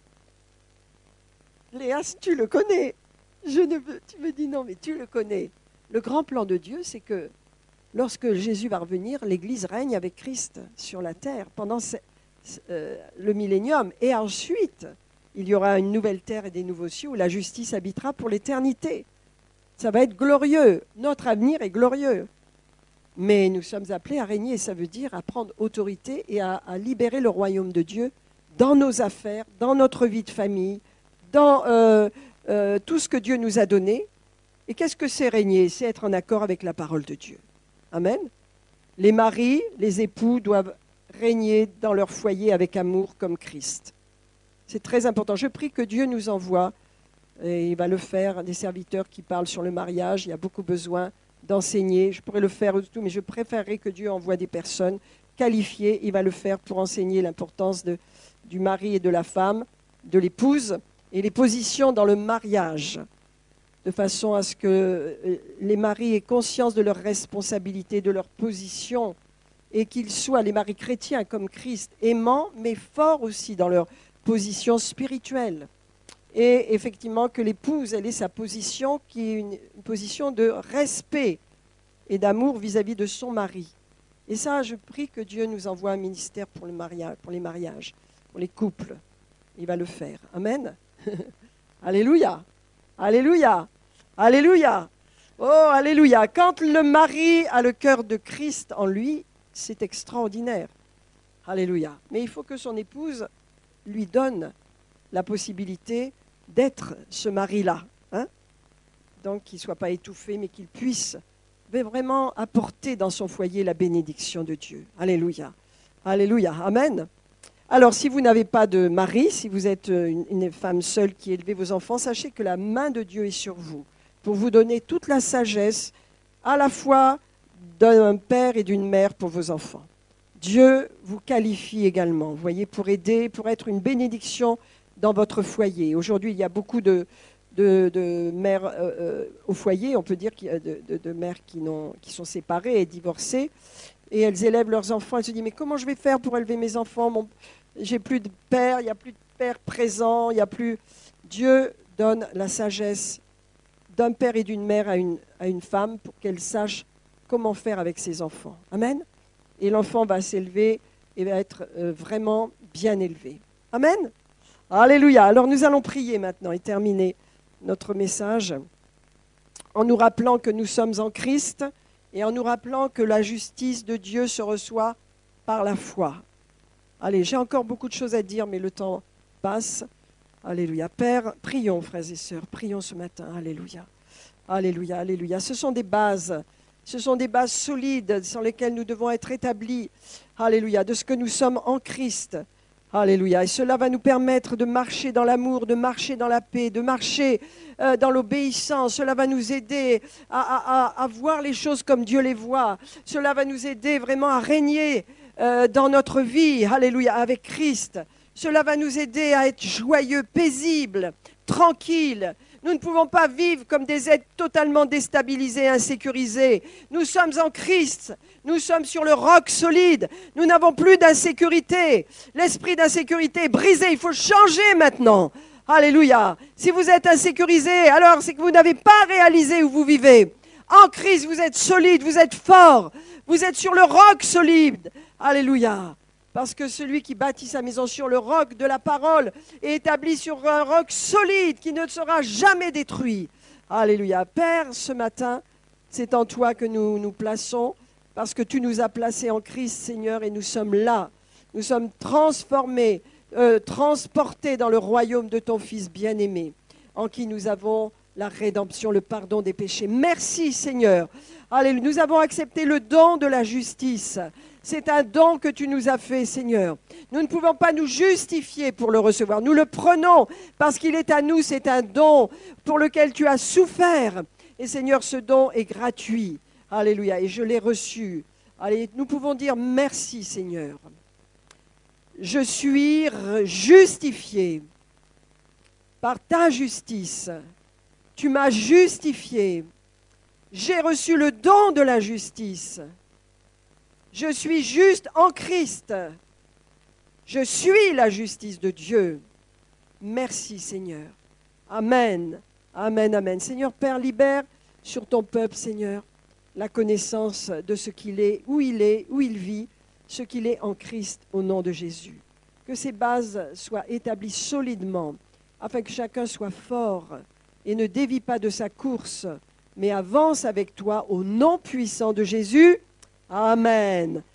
Léa, tu le connais. Je ne veux, tu me dis non, mais tu le connais. Le grand plan de Dieu, c'est que lorsque Jésus va revenir, l'Église règne avec Christ sur la terre pendant euh, le millénium. Et ensuite, il y aura une nouvelle terre et des nouveaux cieux où la justice habitera pour l'éternité. Ça va être glorieux. Notre avenir est glorieux. Mais nous sommes appelés à régner, et ça veut dire à prendre autorité et à, à libérer le royaume de Dieu dans nos affaires, dans notre vie de famille, dans euh, euh, tout ce que Dieu nous a donné. Et qu'est-ce que c'est régner? C'est être en accord avec la parole de Dieu. Amen. Les maris, les époux doivent régner dans leur foyer avec amour comme Christ. C'est très important. Je prie que Dieu nous envoie, et il va le faire, des serviteurs qui parlent sur le mariage. Il y a beaucoup besoin d'enseigner. Je pourrais le faire tout, mais je préférerais que Dieu envoie des personnes qualifiées. Il va le faire pour enseigner l'importance de, du mari et de la femme, de l'épouse, et les positions dans le mariage, de façon à ce que les maris aient conscience de leurs responsabilités, de leur position, et qu'ils soient, les maris chrétiens comme Christ, aimants, mais forts aussi dans leur position spirituelle. Et effectivement, que l'épouse, elle ait sa position, qui est une, une position de respect et d'amour vis-à-vis de son mari. Et ça, je prie que Dieu nous envoie un ministère pour, le mariage, pour les mariages, pour les couples. Il va le faire. Amen. Alléluia. Alléluia. Alléluia. Oh, alléluia. Quand le mari a le cœur de Christ en lui, c'est extraordinaire. Alléluia. Mais il faut que son épouse lui donne la possibilité d'être ce mari-là. Hein? Donc, qu'il ne soit pas étouffé, mais qu'il puisse vraiment apporter dans son foyer la bénédiction de Dieu. Alléluia. Alléluia. Amen. Alors, si vous n'avez pas de mari, si vous êtes une, une femme seule qui élève vos enfants, sachez que la main de Dieu est sur vous pour vous donner toute la sagesse, à la fois d'un père et d'une mère pour vos enfants. Dieu vous qualifie également, vous voyez, pour aider, pour être une bénédiction dans votre foyer. Aujourd'hui, il y a beaucoup de, de, de mères euh, au foyer, on peut dire qu'il y a de, de, de mères qui, n'ont, qui sont séparées et divorcées, et elles élèvent leurs enfants. Elles se disent, mais comment je vais faire pour élever mes enfants? Mon, j'ai plus de père, il n'y a plus de père présent, il n'y a plus... Dieu donne la sagesse d'un père et d'une mère à une, à une femme pour qu'elle sache comment faire avec ses enfants. Amen. Et l'enfant va s'élever et va être euh, vraiment bien élevé. Amen. Alléluia. Alors nous allons prier maintenant et terminer notre message en nous rappelant que nous sommes en Christ et en nous rappelant que la justice de Dieu se reçoit par la foi. Allez, j'ai encore beaucoup de choses à dire, mais le temps passe. Alléluia. Père, prions, frères et sœurs, prions ce matin. Alléluia. Alléluia, alléluia. Ce sont des bases, ce sont des bases solides sur lesquelles nous devons être établis. Alléluia, de ce que nous sommes en Christ. Alléluia. Et cela va nous permettre de marcher dans l'amour, de marcher dans la paix, de marcher euh, dans l'obéissance. Cela va nous aider à, à, à, à voir les choses comme Dieu les voit. Cela va nous aider vraiment à régner euh, dans notre vie. Alléluia, avec Christ. Cela va nous aider à être joyeux, paisibles, tranquilles. Nous ne pouvons pas vivre comme des êtres totalement déstabilisés, insécurisés. Nous sommes en Christ. Nous sommes sur le roc solide. Nous n'avons plus d'insécurité. L'esprit d'insécurité est brisé. Il faut changer maintenant. Alléluia. Si vous êtes insécurisé, alors c'est que vous n'avez pas réalisé où vous vivez. En Christ, vous êtes solide, vous êtes fort. Vous êtes sur le roc solide. Alléluia. Parce que celui qui bâtit sa maison sur le roc de la parole est établi sur un roc solide qui ne sera jamais détruit. Alléluia. Père, ce matin, c'est en toi que nous nous plaçons, parce que tu nous as placés en Christ, Seigneur, et nous sommes là. Nous sommes transformés, euh, transportés dans le royaume de ton Fils bien-aimé, en qui nous avons la rédemption, le pardon des péchés. Merci, Seigneur. Alléluia. Nous avons accepté le don de la justice. C'est un don que tu nous as fait, Seigneur. Nous ne pouvons pas nous justifier pour le recevoir. Nous le prenons parce qu'il est à nous. C'est un don pour lequel tu as souffert. Et Seigneur, ce don est gratuit. Alléluia. Et je l'ai reçu. Allez, nous pouvons dire merci, Seigneur. Je suis justifié par ta justice. Tu m'as justifié. J'ai reçu le don de la justice. Je suis juste en Christ. Je suis la justice de Dieu. Merci, Seigneur. Amen. Amen, amen. Seigneur Père, libère sur ton peuple, Seigneur, la connaissance de ce qu'il est, où il est, où il vit, ce qu'il est en Christ, au nom de Jésus. que ces bases soient établies solidement, afin que chacun soit fort et ne dévie pas de sa course, mais avance avec toi au nom puissant de Jésus. Amen.